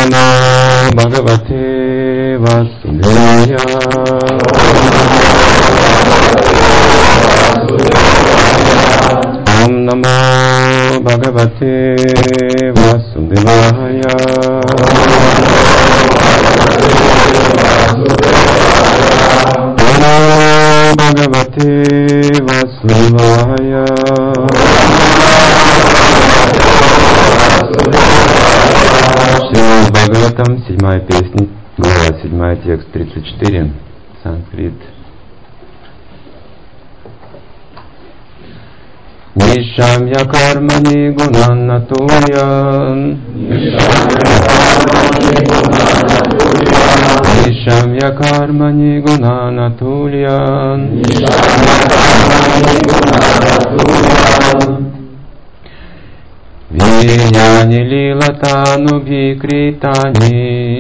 Namo Bhagavate Vasudevaya. Om Namo Bhagavate Vasudevaya. Bhagavate Vasudevaya. Шримад Бхагаватам, 7-я песня, глава 7, текст 34, санскрит. Нишамья кармани гунанатурьян. Нишамья кармани гунанатурьян. Вирьяни лилатану бхикритани.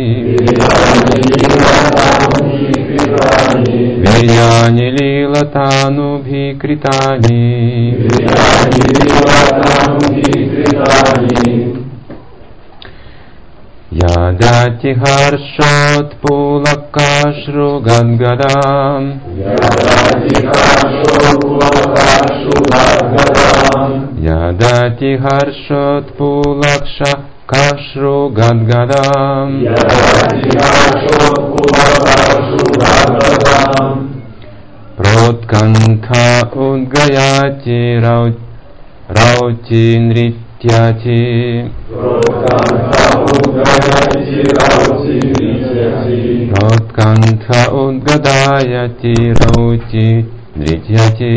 Вирьяни лилатану бхикритани. Ядати харшот пулакашру гадгадам. Ядати харшот пулакша кашру гадгадам. Протканта удгаяти раути нритяти. Протканта удгадаяти раути нритяти.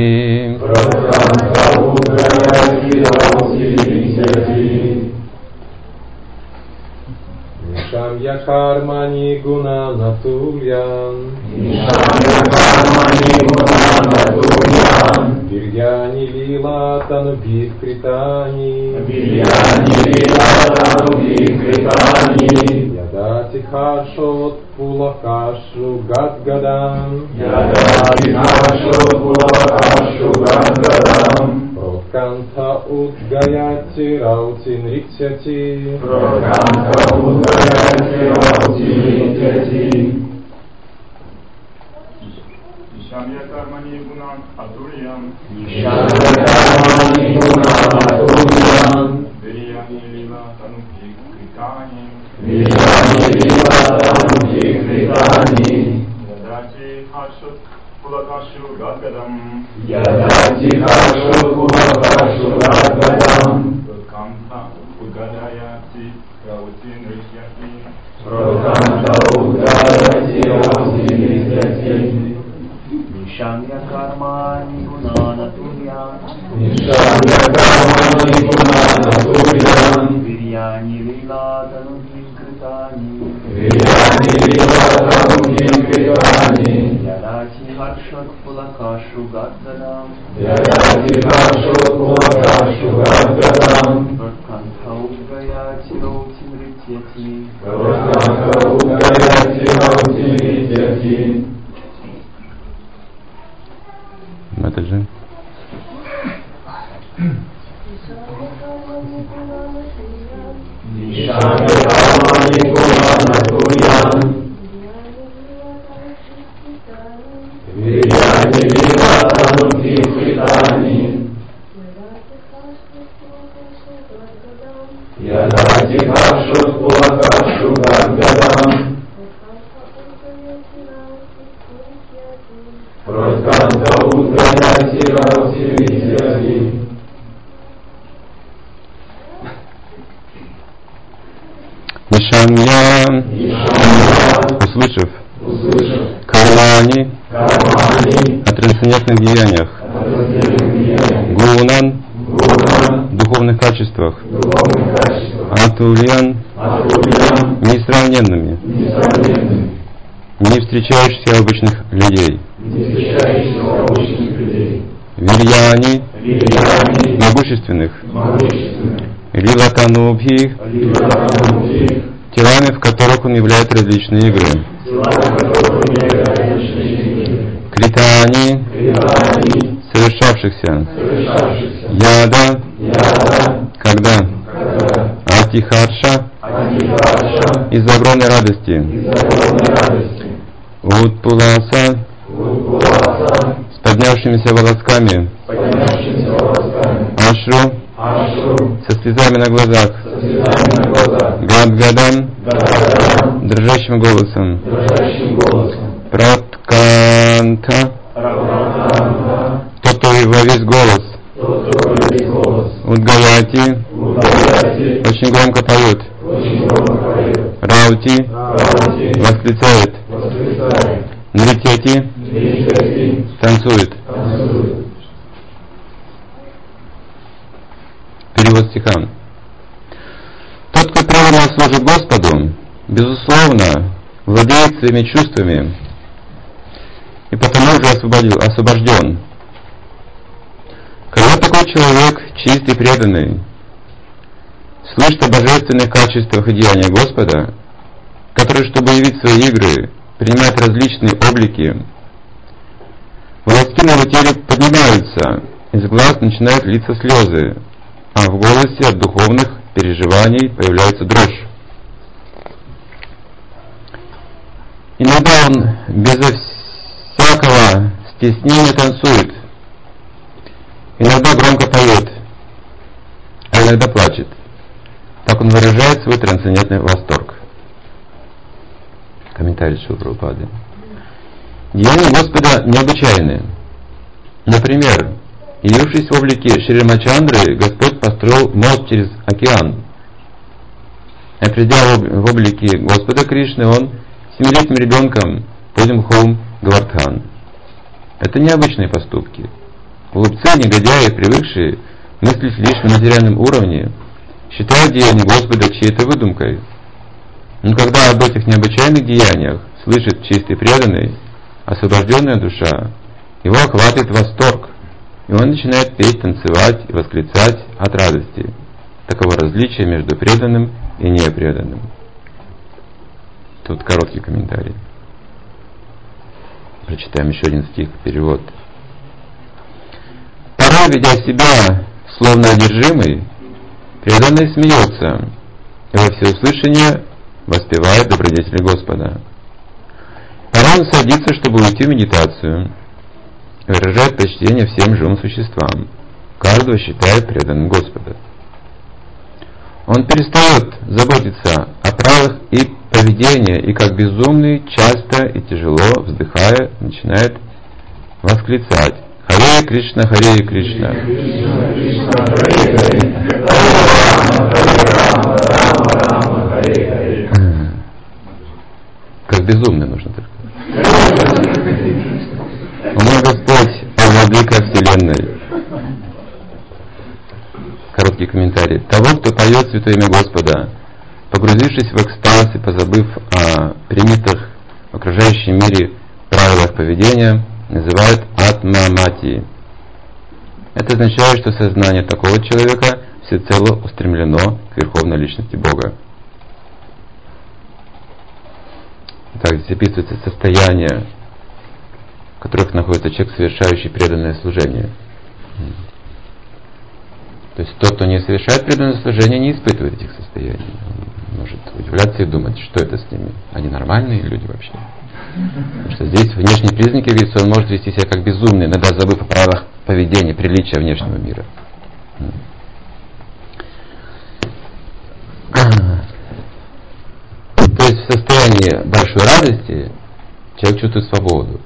Нишамья кармани гунанатурьян. Вирьяни лилатану бхикритани. Ядати харшот пулакашу гадгадам. Протканта удгаяти раути нритяти. Нишамья кармани гунан атурьям. Вирьяни лилатану бхикритани. Ядати харшот пулакашу гадгадам. Протканта удгаяти раути нритяти. Нишамья кармани гунанатурьян. Вирьяни лилатану бхикритани. Ядати харшот пулакашу гадгадам. Протканта удгаяти раути нритяти. Матаджи. Ядати харшот пулакашу гадгадам. Протканта удгаяти раути нритяти. Нишамья, услышав кармани о трансцендентных деяниях, гунан, духовных качествах, атульян, несравненными, не встречающихся у обычных людей, вирьяни, могущественных, лилатанубхи, телами, в которых он являет различные игры, критани, совершавшихся, яда, когда, атихарша, из-за огромной радости. Утпуласа с поднявшимися волосками. Ашру со слезами на глазах. Гадгадан дрожащим голосом. Пратканта тот, кто во весь голос. Удгаяти очень громко поет. Раути восклицает. Нритяти танцует. Перевод стиха. Тот, кто правильно служит Господу, безусловно, владеет своими чувствами и потому же освобожден. Когда такой человек, чист и преданный, слышит о божественных качествах и деяниях Господа, который, чтобы явить свои игры, принимает различные облики, волоски на его теле поднимаются, из глаз начинают литься слезы, а в голосе от духовных переживаний появляется дрожь. Иногда он безо всякого стеснения танцует, иногда громко поет, а иногда плачет. Так он выражает свой трансцендентный восторг. Комментарий Шрила Прабхупады. Деяния Господа необычайны. Например, явившись в облике Шри Рамачандры, Господь построил мост через океан. А придя в облике Господа Кришны, он 7-летним ребенком поднял холм Гавардхан. Это необычные поступки. Глупцы, негодяи, привыкшие мыслить лишь на материальном уровне, считают деяния Господа чьей-то выдумкой. Но когда об этих необычайных деяниях слышит чистый преданный, освобожденная душа, его охватывает восторг, и он начинает петь, танцевать и восклицать от радости. Таково различие между преданным и непреданным. Тут короткий комментарий. Прочитаем еще один стих, перевод. Порой, ведя себя словно одержимый, преданный смеется и во всеуслышание воспевает добродетели Господа. Порой он садится, чтобы уйти в медитацию, и выражает почтение всем живым существам, каждого считает преданным Господа. Он перестает заботиться о правилах и поведении, и как безумный, часто и тяжело вздыхая, начинает восклицать: Харе Кришна, Харе Кришна. Как безумный нужно только. О мой Господь, о Владыка Вселенной. Короткий комментарий. Того, кто поет святое имя Господа, погрузившись в экстаз и позабыв о принятых в окружающем мире правилах поведения, называют атма-мати. Это означает, что сознание такого человека всецело устремлено к верховной личности Бога. Так здесь описывается состояние, в которых находится человек, совершающий преданное служение. То есть тот, кто не совершает преданное служение, не испытывает этих состояний. Он может удивляться и думать, что это с ними. Они нормальные люди вообще. Потому что здесь внешние признаки видятся, он может вести себя как безумный, иногда забыв о правилах поведения, приличия внешнего мира. То есть в состоянии большой радости человек чувствует свободу.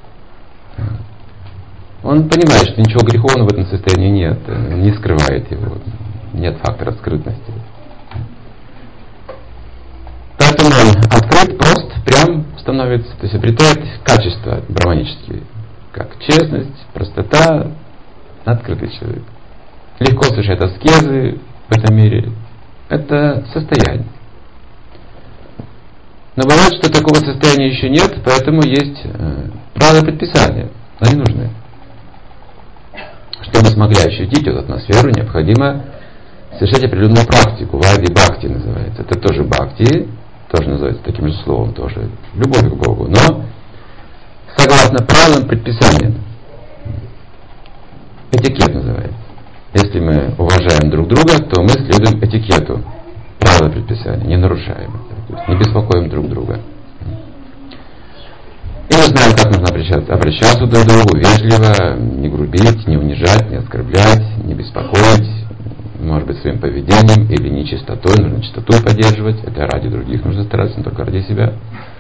Он понимает, что ничего греховного в этом состоянии нет, он не скрывает его, нет фактора скрытности. Поэтому он открыт, прост, прям становится, то есть обретает качества браманические, как честность, простота, открытый человек. Легко совершает аскезы в этом мире. Это состояние. Но бывает, что такого состояния еще нет, поэтому есть правила предписания, они нужны. Чтобы мы смогли ощутить эту атмосферу, необходимо совершать определенную практику. Вайди бхакти называется. Это тоже бхакти, тоже называется таким же словом, тоже любовь к Богу. Но согласно правилам предписания. Этикет называется. Если мы уважаем друг друга, то мы следуем этикету. Правила предписания, не нарушаем это. То есть не беспокоим друг друга. И мы знаем, как нужно обращаться друг к другу, вежливо, не грубить, не унижать, не оскорблять, не беспокоить, может быть, своим поведением или нечистотой, нужно чистоту поддерживать, это ради других нужно стараться, не только ради себя.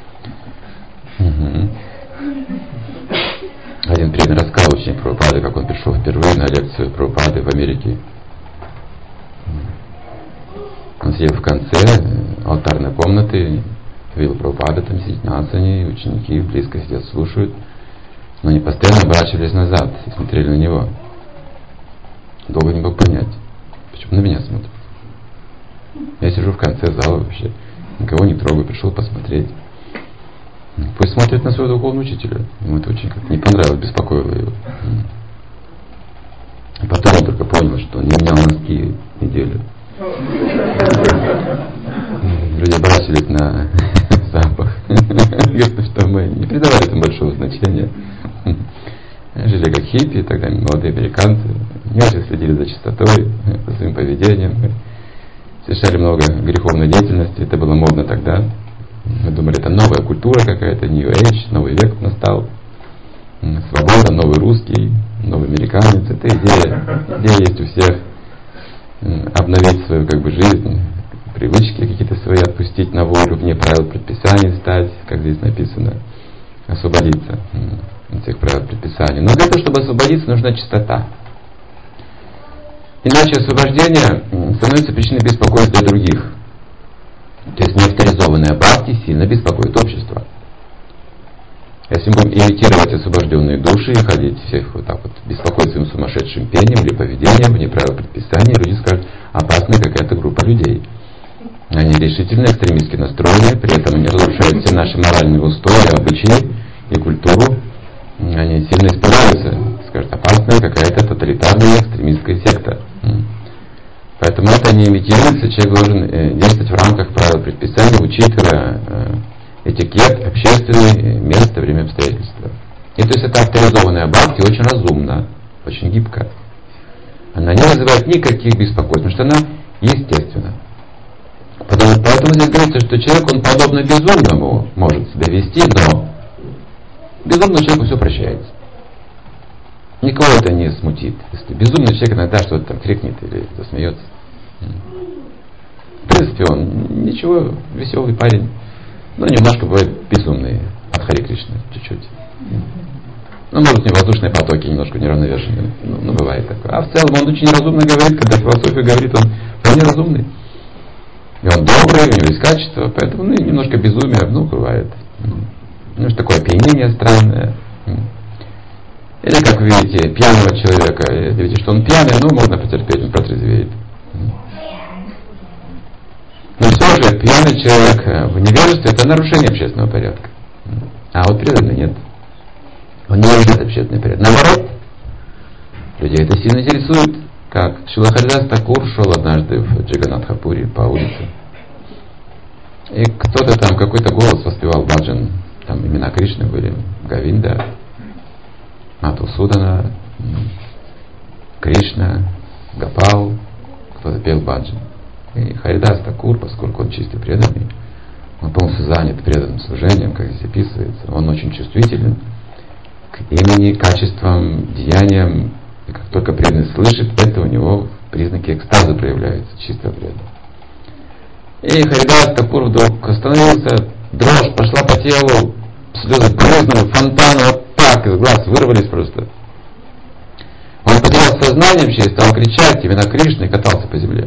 Один преданный рассказал ученик Прабхупады, как он пришел впервые на лекцию Прабхупады в Америке. Он сидел в конце алтарной комнаты, видел Прабхупада, там сидит на асане, ученики близко сидят, слушают, но они постоянно оборачивались назад и смотрели на него. Долго не мог понять, почему на меня смотрят. Я сижу в конце зала вообще, никого не трогаю, пришел посмотреть. Пусть смотрит на своего духовного учителя. Ему это очень как-то не понравилось, беспокоило его. И потом он только понял, что он не менял носки неделю. Люди бросились на запах. Говорят, что мы не придавали этому большого значения. Жили как хиппи, тогда молодые американцы. Не очень следили за чистотой, за своим поведением. Совершали много греховной деятельности. Это было модно тогда. Мы думали, это новая культура какая-то, New Age, новый век настал. Свобода, новый русский, новый американец. Это идея есть у всех. Обновить свою жизнь, привычки какие-то свои отпустить на волю, вне правил предписаний стать, как здесь написано, освободиться от всех правил предписаний. Но для того, чтобы освободиться, нужна чистота. Иначе освобождение становится причиной беспокойства других. То есть неавторизованная бхакти сильно беспокоит общество. Если мы будем имитировать освобожденные души и ходить всех вот так вот, беспокоить своим сумасшедшим пением или поведением, вне правил предписания, люди скажут, опасная какая-то группа людей. Они решительно экстремистски настроены, при этом они разрушают все наши моральные устои, обычаи и культуру. Они сильно испугаются, скажут, опасная какая-то тоталитарная экстремистская секта. Поэтому это не имитируется, человек должен действовать в рамках правил предписания, учитывая этикет, общественное место, время, обстоятельства. И то есть это авторизованная бхакти очень разумна, очень гибкая. Она не вызывает никаких беспокойств, потому что она естественна. Поэтому здесь говорится, что человек, он подобно безумному может себя вести, но безумному человеку все прощается. Никого это не смутит. Если безумный человек иногда что-то там крикнет или засмеется. В принципе, он ничего, веселый парень. Но немножко бывает безумный от Хари Кришны, чуть-чуть. Ну, может, у него воздушные потоки немножко неравновешенные. Ну, бывает такое. А в целом он очень разумно говорит, когда философию говорит, он вполне разумный. И он добрый, у него есть качество, поэтому, немножко безумие, бывает. Что такое опьянение странное. Или, как вы видите, пьяного человека, видите, что он пьяный, можно потерпеть, он протрезвеет. Но все же пьяный человек в невежестве — это нарушение общественного порядка. А вот преданный нет. Он не нарушает общественный порядок. Наоборот, людей это сильно интересует. Как Шрила Харидас Такур шел однажды в Джаганатхапури по улице. И кто-то там, какой-то голос воспевал баджан. Там имена Кришны были. Говинда, Мадхусудана, Кришна, Гопал. Кто-то пел баджан. И Харидас Такур, поскольку он чистый преданный, он полностью занят преданным служением, как здесь описывается, он очень чувствителен к имени, качествам, деяниям, и как только преданный слышит, это у него признаки экстаза проявляются, чистого преданного. И Харидас Такур вдруг остановился, дрожь пошла по телу, слезы брызнули, фонтаны вот так из глаз вырвались просто. Он потерял сознание вообще и стал кричать имена Кришны и катался по земле.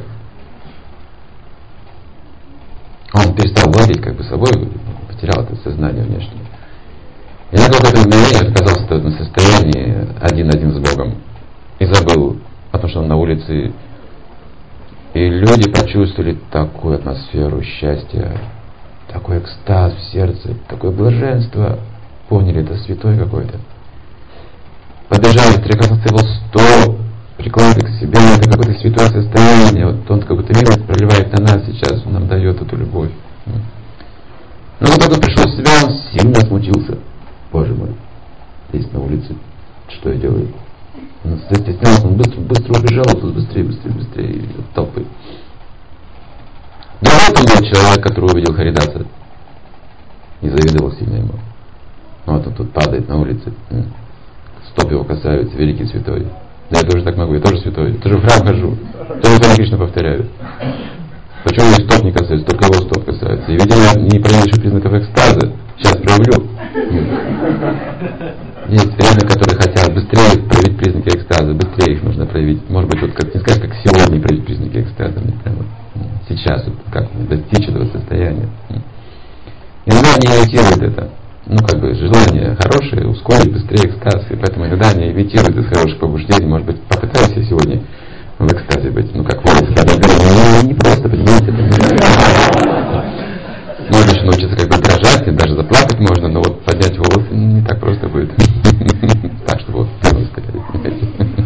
Он перестал владеть собой, потерял это сознание внешнее. И на какое-то мгновение оказался в этом состоянии один с Богом. И забыл, потому что он на улице. И люди почувствовали такую атмосферу счастья, такой экстаз в сердце, такое блаженство. Поняли, это святой какой-то. Побежали, трекался его стол, прикладывали к себе, это какое-то святое состояние. Вот он какую-то милость проливает на нас сейчас, он нам дает эту любовь. Но вот только пришел в себя, он сильно смутился. Боже мой, здесь на улице, что я делаю? Он застеснялся, он быстро убежал, тут быстрее от толпы. Другой был человек, который увидел Харидаса и завидовал сильно ему. Вот он тут падает на улице, стоп его касаются, великий святой. Да я тоже так могу, я тоже святой, я тоже в храм хожу, тоже Харе Кришна повторяю. Почему моих стоп не касаются, только его стоп касаются. И видимо, не проявил еще признаков экстаза. Сейчас проявлю. Есть время, которые хотят быстрее проявить признаки экстаза, быстрее их нужно проявить. Может быть, вот как не сказать, как сегодня проявить признаки экстаза, мне прямо сейчас, вот, как достичь этого состояния. Иногда они имитируют это. Ну, как бы, желание хорошее, ускорить быстрее экстаз, и поэтому иногда они имитируют из хороших побуждений. Может быть, попытаюсь я сегодня в экстазе быть, ну, как волос, когда говорю, не просто, понимаете, можно еще научиться как бы дрожать, и даже заплакать можно, но вот поднять волосы не так просто будет. Так, чтобы вот прямо стояли.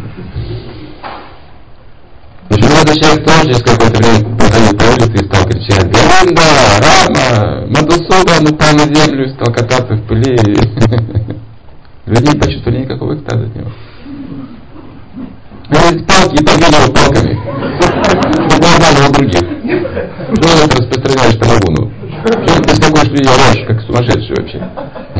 Почему этот человек тоже через какое-то время походил по улице и стал кричать: Говинда, Рама, Мадхусудана, упал на землю и стал кататься в пыли. Люди не почувствовали никакого экстаза от него. Они палки и побили его палками. Глазами у других. Ну, это распространяешь тамагуну. Что ты беспокоишь людей, орешь, как сумасшедший вообще.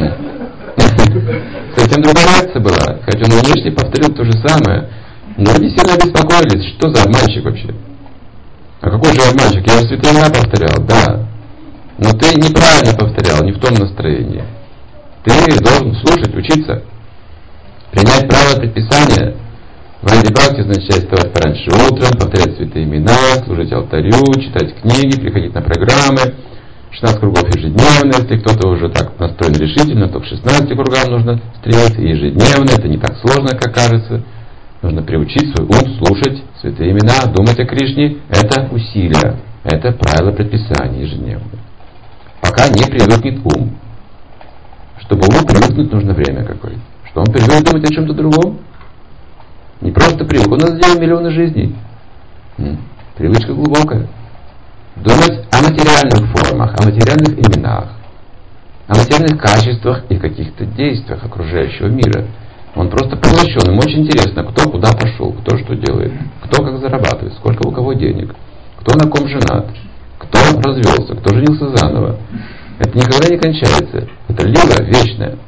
Совсем другая реакция была. Хотя он внешне повторил то же самое. Но они сильно беспокоились, что за обманщик вообще. А какой же обманщик? Я же святые имена повторял, да. Но ты неправильно повторял, не в том настроении. Ты должен слушать, учиться. Принять правила предписания. Вайди Бхакти означает вставать пораньше утром, повторять святые имена, служить алтарю, читать книги, приходить на программы. 16 кругов ежедневно, если кто-то уже так настроен решительно, то к 16 кругам нужно стремиться ежедневно, это не так сложно, как кажется. Нужно приучить свой ум слушать святые имена, думать о Кришне. Это усилие, это правило предписания ежедневно. Пока не привыкнет ум. Чтобы уму привыкнуть, нужно время какое-то. Что он привык думать о чем-то другом. Не просто привык, у нас сделал миллионы жизней. Привычка глубокая. Думать о материальных формах, о материальных именах, о материальных качествах и каких-то действиях окружающего мира. Он просто поглощен, ему очень интересно, кто куда пошел, кто что делает, кто как зарабатывает, сколько у кого денег, кто на ком женат, кто развелся, кто женился заново. Это никогда не кончается. Это лила вечная.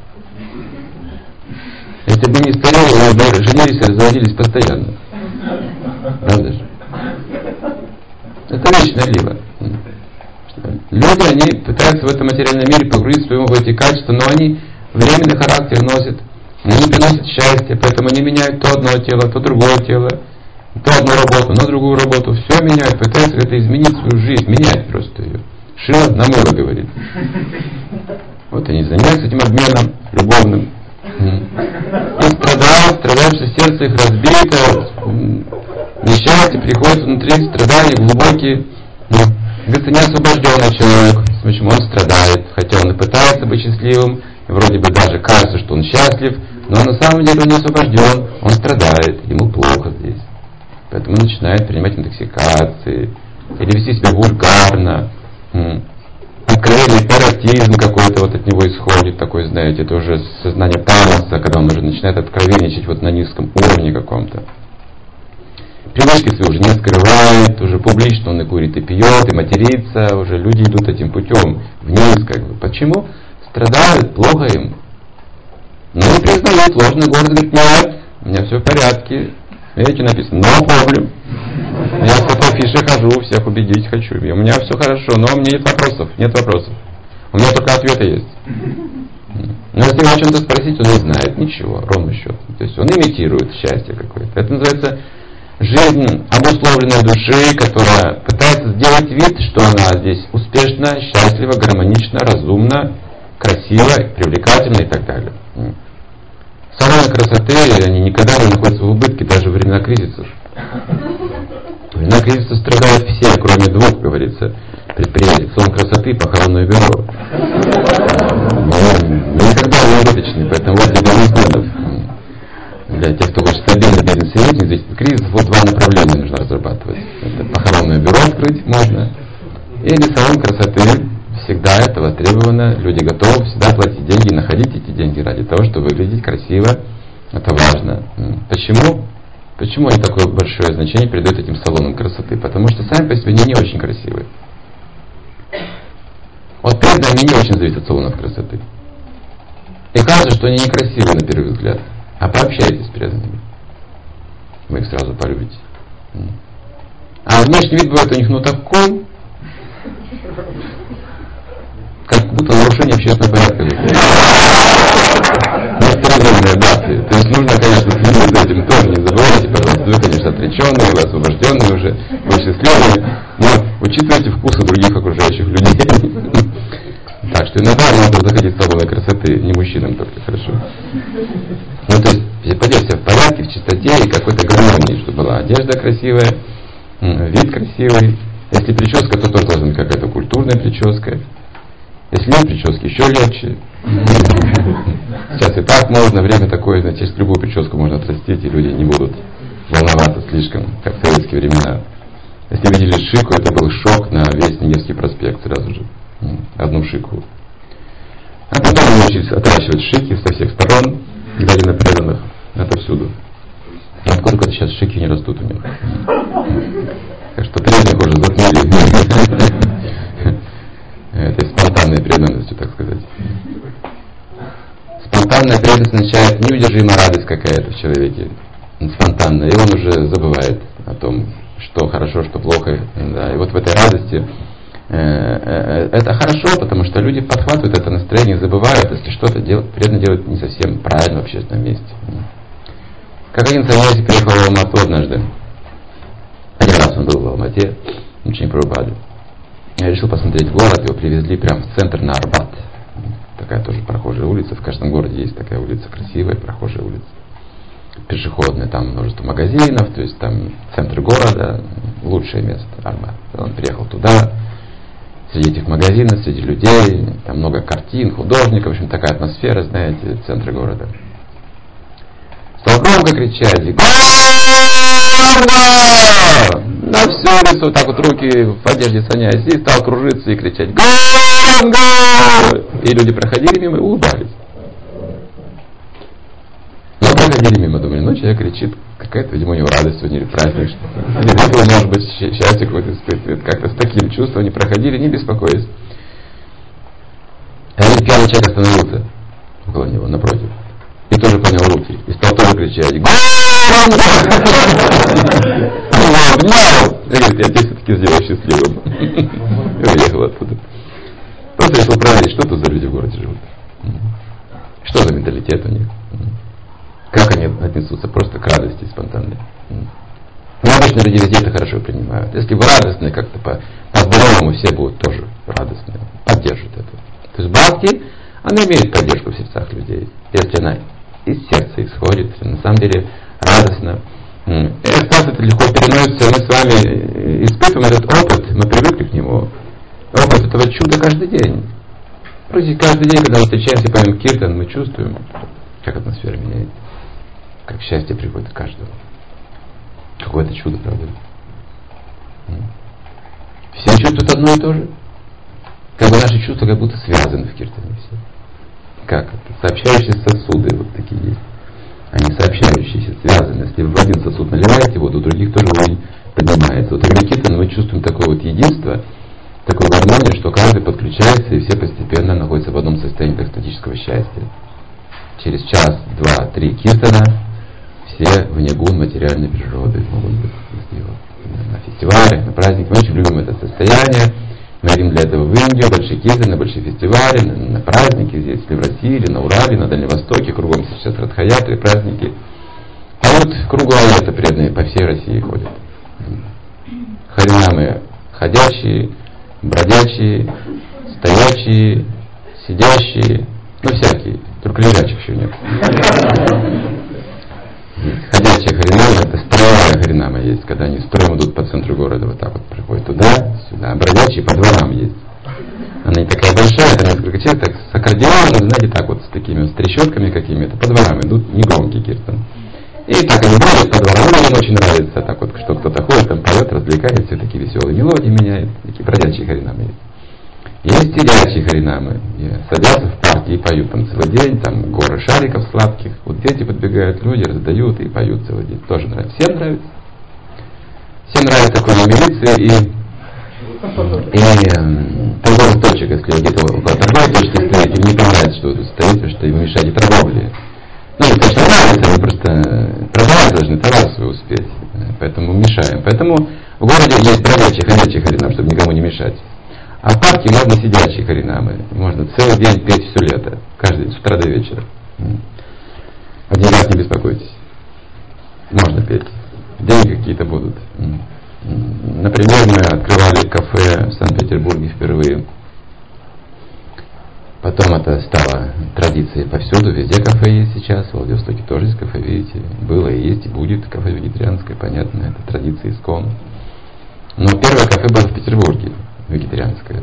Если бы не старели, мы бы женились и разводились постоянно. Правда же? Это вечная лила. Люди, они пытаются в этом материальном мире погрузить своему в эти качества, но они временный характер носят. Они не приносят счастья, поэтому они меняют то одно тело, то другое тело, то одну работу, на другую работу. Все меняют, пытаются это изменить свою жизнь, менять просто ее. Шила Намыла говорит. Вот они занимаются этим обменом любовным. И страдают, что сердце их разбито, несчастье приходит внутри, страдания глубокие. Говорится, неосвобожденный человек, почему он страдает, хотя он и пытается быть счастливым, и вроде бы даже кажется, что он счастлив, но на самом деле он не освобожден, он страдает, ему плохо здесь. Поэтому он начинает принимать интоксикации, или вести себя вульгарно, откровенный паратизм какой-то вот от него исходит, такой, знаете, это уже сознание тамаса, когда он уже начинает откровенничать вот на низком уровне каком-то. Привычки свои уже не скрывает, уже публично он и курит, и пьет, и матерится, уже люди идут этим путем вниз, как бы. Почему? Страдают, плохо им. Но не признают, ложный город говорит: нет, у меня все в порядке. Видите, написано, no problem. Я с этой афишей хожу, всех убедить хочу. И у меня все хорошо, но у меня нет вопросов. У меня только ответы есть. Но если его о чем-то спросить, он не знает ничего, ровно счет. То есть он имитирует счастье какое-то. Это называется жизнь обусловленной души, которая пытается сделать вид, что она здесь успешна, счастлива, гармонична, разумна, красива, привлекательна и так далее. Салоны красоты, они никогда не находятся в убытке, даже во времена кризисов. Во времена кризиса страдают все, кроме двух, говорится, предприятий: салон красоты и похоронное бюро. Никогда не убыточны, поэтому вот для бизнесменов, для тех, кто хочет стабильный бизнес иметь, здесь кризис, вот два направления нужно разрабатывать. Это похоронное бюро открыть можно, или салон красоты. Всегда это востребовано, люди готовы всегда платить деньги, находить эти деньги ради того, чтобы выглядеть красиво. Это важно. Почему? Почему они такое большое значение придают этим салонам красоты? Потому что сами по себе они не очень красивые. Вот преданные не очень зависит от салонов красоты. И кажется, что они некрасивые на первый взгляд. А пообщайтесь с преданными. Вы их сразу полюбите. А внешний вид бывает у них такой, как будто нарушение общественного порядка. Неосторожные. То есть нужно, конечно, следить за этим тоже. Не забывайте, пожалуйста. Вы, конечно, отреченные, вы освобожденные уже, вы счастливые. Но учитывайте вкусы других окружающих людей. Так что иногда можно заходить в салоны красоты, не мужчинам только, хорошо. То есть подержите себя в порядке, в чистоте и какой-то гармонии, чтобы была одежда красивая, вид красивый. Если прическа, то тоже должна быть какая-то культурная прическа. Если нет прически, еще легче. Сейчас и так можно, время такое, значит, любую прическу можно отрастить, и люди не будут волноваться слишком, как в советские времена. Если видели шику, это был шок на весь Невский проспект сразу же. Одну шику. А потом мы научились отращивать шики со всех сторон, глядя на преданных, отовсюду. Откуда сейчас шики не растут у них. Так что преданных уже затмили. Этой спонтанной преданностью, так сказать. Спонтанная преданность означает неудержимая радость какая-то в человеке. Спонтанная. И он уже забывает о том, что хорошо, что плохо. Да. И вот в этой радости это хорошо, потому что люди подхватывают это настроение, забывают, если что-то преданно делают не совсем правильно в общественном месте. Как один саньяси приехал в Алмату однажды. Один раз он был в Алмате, ученик Прабхупады. Я решил посмотреть город, его привезли прямо в центр на Арбат. Такая тоже прохожая улица, в каждом городе есть такая улица, красивая прохожая улица. Пешеходная, там множество магазинов, то есть там центр города, лучшее место, Арбат. Он приехал туда, среди этих магазинов, среди людей, там много картин, художников, в общем, такая атмосфера, знаете, в центре города. Стал громко кричать, «Ганга!» На всю улицу, так вот руки в одежде саньяси, и стал кружиться и кричать, «Ганга!» И люди проходили мимо и улыбались. Но проходили мимо, думали, человек кричит, какая-то, видимо, у него радость сегодня или праздник. Или это, может быть, счастье какое-то испытывает. Как-то с таким чувством они проходили, не беспокоясь. А один пьяный человек остановился около него, напротив. И тоже поднял руки. И стал тоже кричать. И говорит, я тебя все-таки сделал счастливым. И уехал оттуда. Просто решил проверить, что тут за люди в городе живут. Что за менталитет у них. Как они отнесутся просто к радости спонтанной. Но обычно люди везде это хорошо принимают. Если вы радостны, как-то по-здоровому все будут тоже радостны. Поддержат это. То есть бхакти, она имеет поддержку в сердцах людей. Если она из сердца исходит, на самом деле радостно. Экстаз это легко переносится, мы с вами испытываем этот опыт, мы привыкли к нему. Опыт этого чуда каждый день. Каждый день, когда мы встречаемся, поем киртан, мы чувствуем, как атмосфера меняется. Как счастье приходит к каждому. Какое-то чудо, правда? Все чувствуют одно и то же. Как бы наши чувства как будто связаны в киртане все. Как это? Сообщающиеся сосуды вот такие есть. Они сообщающиеся, связаны. Если вы в один сосуд наливаете воду, у других тоже уровень поднимается. Вот в киртане мы чувствуем такое вот единство, такую гармонию, что каждый подключается, и все постепенно находятся в одном состоянии экстатического счастья. Через час, два, три киртана все вне гун материальной природы могут быть на фестивалях, на праздниках. Мы очень любим это состояние. Мы едем для этого в Индию, большие киртаны, большие фестивали, на праздники здесь, или в России, или на Урале, на Дальнем Востоке, кругом сейчас Радхаятры, праздники. Поют круглое лето преданные по всей России ходят. Харинамы ходячие, бродячие, стоячие, сидящие, всякие, только лежачих еще нет. Ходячая харинама, это строевая харинама есть, когда они строем идут по центру города, вот так вот приходят туда, сюда. А бродячие по дворам есть. Она не такая большая, это несколько человек, так с аккордеоном, знаете, так вот с такими с трещотками какими-то, по дворам идут, негромкий киртан. И так они бродят по дворам, им очень нравится, так вот, что кто-то ходит, там поет, развлекается, все такие веселые мелодии меняет, такие бродячие харинамы есть. Есть сидячие харинамы, садятся в парке и поют там целый день, там горы шариков сладких, вот дети подбегают, люди раздают и поют целый день, тоже нравится. Всем нравится. Всем нравится такое на милиции, и И торговый точек, если вы где-то около торговой точки стоите, им не понравится, что вы тут стоите, что вы мешаете торговле. Ну, им, конечно, нравится, мы просто продавать должны, товар свой успеть. Поэтому мешаем. Поэтому в городе есть бродячие, ходячие харинам, чтобы никому не мешать. А в парке можно сидячие харинамы. Можно целый день петь все лето. Каждый день, с утра до вечера. О деньгах не беспокойтесь. Можно петь. Деньги какие-то будут. Например, мы открывали кафе в Санкт-Петербурге впервые. Потом это стало традицией повсюду, везде кафе есть сейчас, в Владивостоке тоже есть кафе, видите, было и есть, и будет кафе вегетарианское, понятно, это традиция ИСККОН. Но первое кафе было в Петербурге, вегетарианское,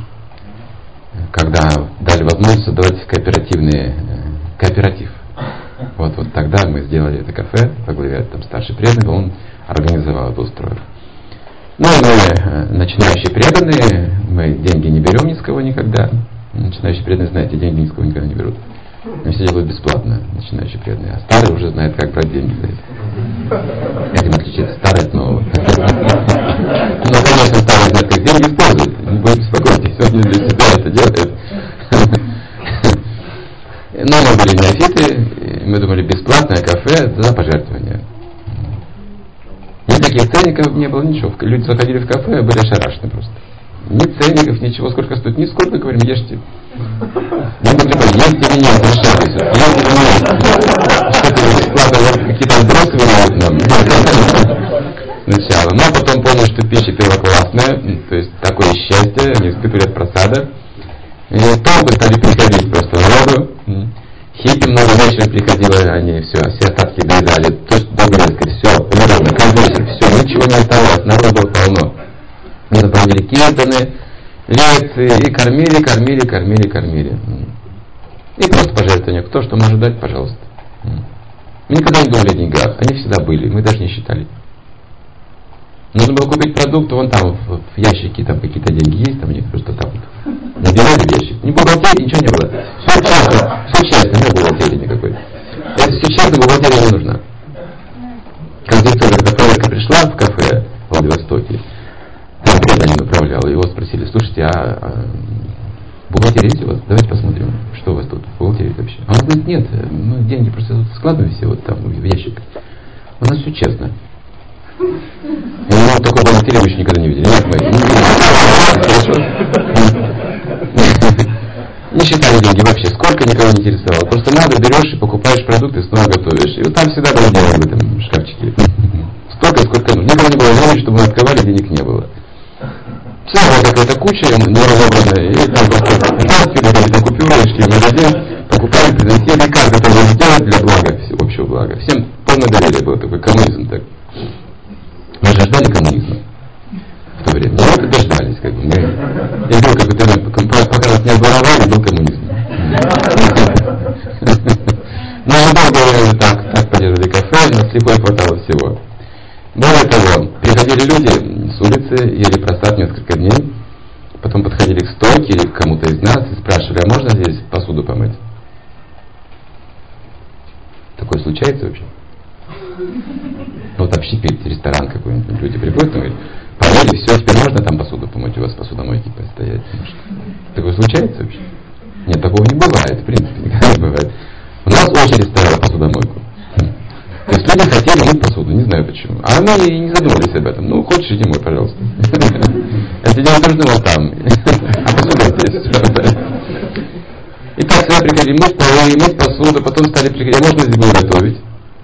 когда дали возможность создавать кооператив. Вот тогда мы сделали это кафе, во главе там старший преданный, он организовал это, устроил. Ну и мы, начинающие преданные, мы деньги не берем ни с кого никогда. Начинающие преданные, знаете, деньги ни с кого никогда не берут. Они все делают бесплатно, начинающие преданные. А старые уже знают, как брать деньги за это. Этим отличается старое от нового. Но, конечно, старые знают, как деньги использовать. Не будете беспокойтесь, он не для себя это делает. Но мы были неофиты, мы думали, бесплатное кафе за пожертвования. Никаких ценников не было, ничего. Люди заходили в кафе, были ошарашены просто. Ни ценников, ничего, сколько стоит, нисколько, говорим, ешьте. Мы говорим, есть или нет, решайтесь, есть или нет. Что-то бесплатно, какие-то вбросы вылазят нам. Сначала. Но потом поняли, что пища первоклассная, то есть такое счастье, они испытывали от просада. И толпы стали приходить просто народу. Хиппи много вечером приходило, они все остатки доедали. То, что добрали, все, примерно, каждый вечер, все, ничего не оставалось, народу было полно. Мы проводили киртаны, лекции, и кормили. И просто пожертвования. Кто что может дать, пожалуйста. Мы никогда не думали о деньгах, они всегда были, мы даже не считали. Нужно было купить продукт, вон там в ящике там какие-то деньги есть, там они просто так вот набирали в ящик. Ни бухгалтерии, ничего не было. Все честно, нет бухгалтерии никакой. Если все честно, бухгалтерия не нужна. Как директор, когда проверка пришла в кафе в Владивостоке, там преданный управлял, его спросили, слушайте, а бухгалтерия есть у вас? Давайте посмотрим, что у вас тут в бухгалтерии вообще. А он говорит, нет, мы деньги просто складываем все вот там в ящик. У нас все честно. И мы такой бухгалтерии еще никогда не видели. Нет, мы не считали деньги вообще, сколько никого не интересовало. Просто надо, берешь и покупаешь продукты, снова готовишь. И вот там всегда было деньги в этом шкафчике. Столько, сколько нужно. Никого не было времени, чтобы мы открывали, денег не было. Все была какая-то куча неразобранная. И там просто вытаскивали какие-то купюрочки в магазин, покупали, приносили, как это можно сделать для блага, общего блага. Всем полное доверие было, такой коммунизм так. Мы же ждали коммунизма в то время. Мы это дождались, как бы. Я говорю, как бы, пока нас не обворовали, был коммунизм. Но мы долго так поддерживали кафе, нас легко хватало всего. Более того, приходили люди с улицы, ели просад несколько дней, потом подходили к стойке или к кому-то из нас и спрашивали, а можно здесь посуду помыть? Такое случается вообще? Вот общепит, ресторан какой-нибудь, люди приходят и говорят, помыли, все, теперь можно там посуду помыть, у вас посудомойки постоять. Такое случается вообще? Нет, такого не бывает, в принципе, никогда не бывает. У нас очередь стояла посудомойку. То есть люди хотели мыть посуду, не знаю почему. А мы и не задумывались об этом. Ну, хочешь, иди мой, пожалуйста. Эти дела нужны вот там. А посуда здесь. И так всегда приходили мыть полы, мыть посуду, потом стали приходить, а можно здесь было готовить?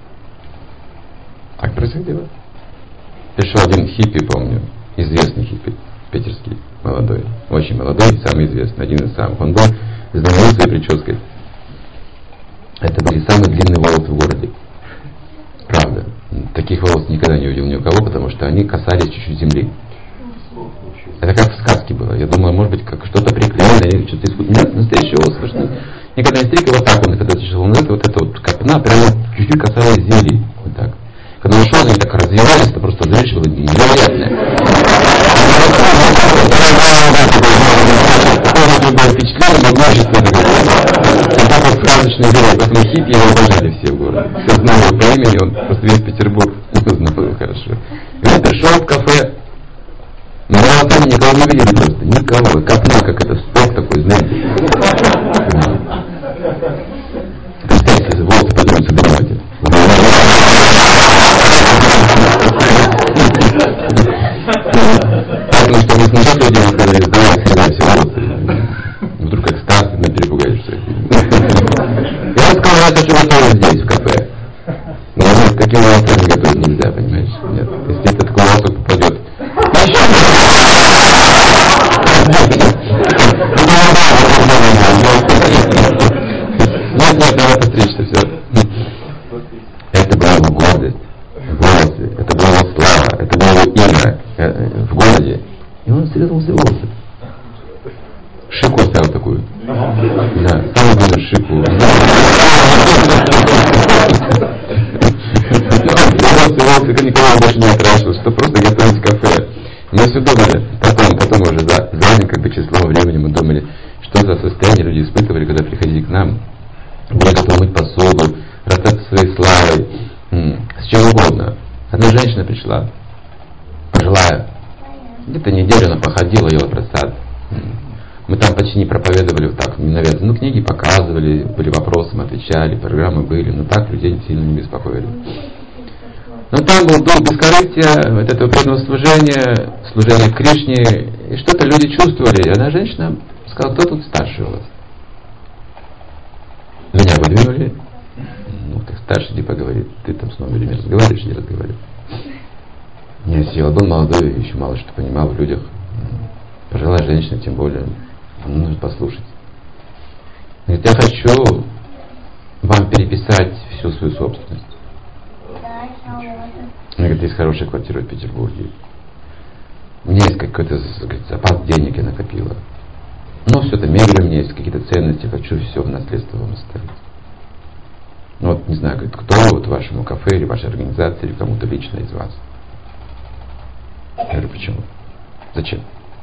Так происходило. Пришел один хиппи, помню, известный хиппи, питерский, молодой, очень молодой, самый известный, один из самых. Он был знаменит своей прической. Это были самые длинные волосы в городе. Правда. Таких волос никогда не увидел ни у кого, потому что они касались чуть-чуть земли. Это как в сказке было. Я думаю, может быть, как что-то приклеено или что-то искусственное. Нет, настоящие волосы, потому что никогда не стриг, и вот так он, когда тяжело, вот это вот копна прямо чуть-чуть касалась земли. Вот так. Когда он шел, они так развивались, это просто зрелище было невероятное. Такое было впечатление, но множество. Это просто сказочный герой, поэтому хиппи его обожали все в городе. Все знали его по имени, он просто весь Петербург знал его хорошо. И он пришел в кафе, молодой мы никого не видели просто, никого. Копна, как это спорт такой, знаете. Представьте, если волосы поднимутся до него. Поэтому, что мы сначала люди сказали, давай снимай все волосы. Вдруг как стар, перепугаешься. Я сказал, я хочу готовить здесь, в кафе. Но таким волосами готовить нельзя, понимаешь? Нет. Если это такой волосок попадет. Нет, надо постричься, все. Это была его гордость, волосы, это была его слава, это было его имя в городе. И он срезал все волосы. Шику оставил такую. Да, самый главный шику. Волосы никого больше не отращивал, что просто готовить кафе. Мы все думали, потом уже задним как бы числом времени мы думали, что за состояние люди испытывали, когда приходили к нам. Были готовы мыть посуду, расстаться своей славой, с чем угодно. Одна женщина пришла, пожилая, где-то неделю она походила, ела просад. Мы там почти не проповедовали вот так, ненавязанно. Ну, книги показывали, были вопросы, мы отвечали, программы были, но так людей сильно не беспокоили. Но там был дух бескорыстия, вот этого преданного служения, служения Кришне, и что-то люди чувствовали. И одна женщина сказала, кто тут старше у вас? Меня выдвинули. Ну, как старший типа говорит, ты там с новыми людьми разговариваешь, не разговариваешь. Я сидел, был молодой, еще мало что понимал в людях. Пожилая женщина, тем более, нужно послушать. Говорит, я хочу вам переписать всю свою собственность. Она говорит, есть хорошая квартира в Петербурге. У меня есть какой-то запас денег я накопила. Но все это мебель у меня есть, какие-то ценности, хочу все в наследство вам оставить. Ну вот, не знаю, говорит, кто вот вашему кафе или вашей организации, или кому-то лично из вас. Я говорю, почему? Зачем?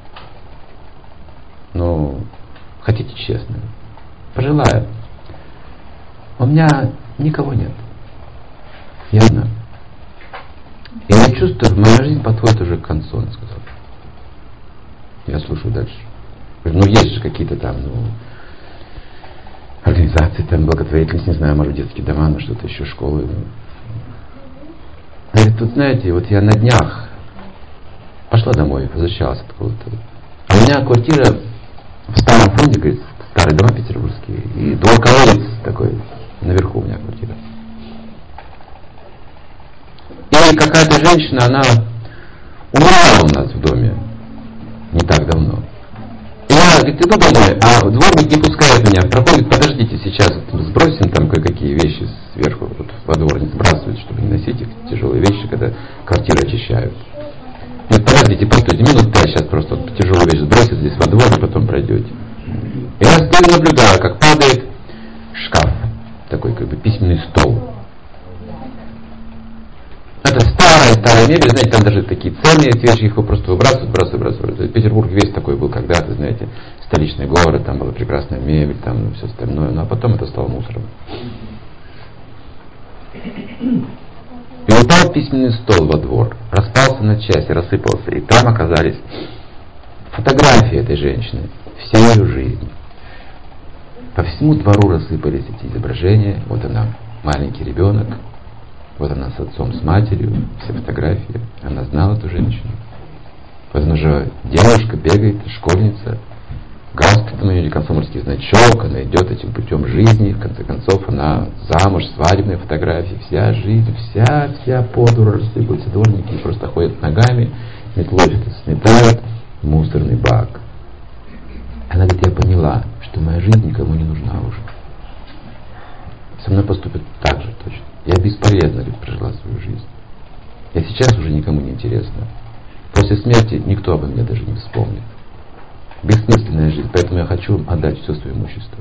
Ну, хотите честно. Пожилая. У меня никого нет. Я одна. И я чувствую, моя жизнь подходит уже к концу, она сказала. Я слушаю дальше. Ну, есть же какие-то там, организации, там, благотворительность, не знаю, может, детские дома, ну, что-то еще, школы. Говорит, тут, знаете, вот я на днях пошла домой, возвращалась откуда-то. А у меня квартира в старом фонде, говорит, старые дома петербургские, и двор-колодец такой, наверху у меня квартира. И какая-то женщина, она умерла у нас в доме не так давно. И я, говорит, иду домой, а дворник не пускает меня, проходит, подождите, сейчас вот сбросим там кое-какие вещи сверху, вот во двор не сбрасывают, чтобы не носить их тяжелые вещи, когда квартиру очищают. Говорит, подождите, постойте, минут 5 сейчас просто вот тяжелую вещь сбросит здесь во двор, и потом пройдете. И я стою, наблюдаю, как падает шкаф, такой как бы письменный стол. Это старая мебель, знаете, там даже такие ценные вещи, их просто выбрасывают. Петербург весь такой был когда-то, знаете, столичный город, там была прекрасная мебель, там все остальное, ну а потом это стало мусором. И упал письменный стол во двор, распался на части, рассыпался, и там оказались фотографии этой женщины, всей ее жизни. По всему двору рассыпались эти изображения, вот она, маленький ребенок, вот она с отцом, с матерью, все фотографии. Она знала эту женщину. Вот она же девушка, бегает, школьница. Галстук у нее или комсомольский значок. Она идет этим путем жизни. В конце концов, она замуж, свадебные фотографии. Вся жизнь, вся по двору рассыпаются. Дворники просто ходят ногами, метлой что-то сметают. Мусорный бак. Она говорит, я поняла, что моя жизнь никому не нужна уже. Со мной поступят так же точно. Я бесполезно, говорит, прожила свою жизнь. Я сейчас уже никому не интересна. После смерти никто обо мне даже не вспомнит. Бессмысленная жизнь, поэтому я хочу отдать все свое имущество.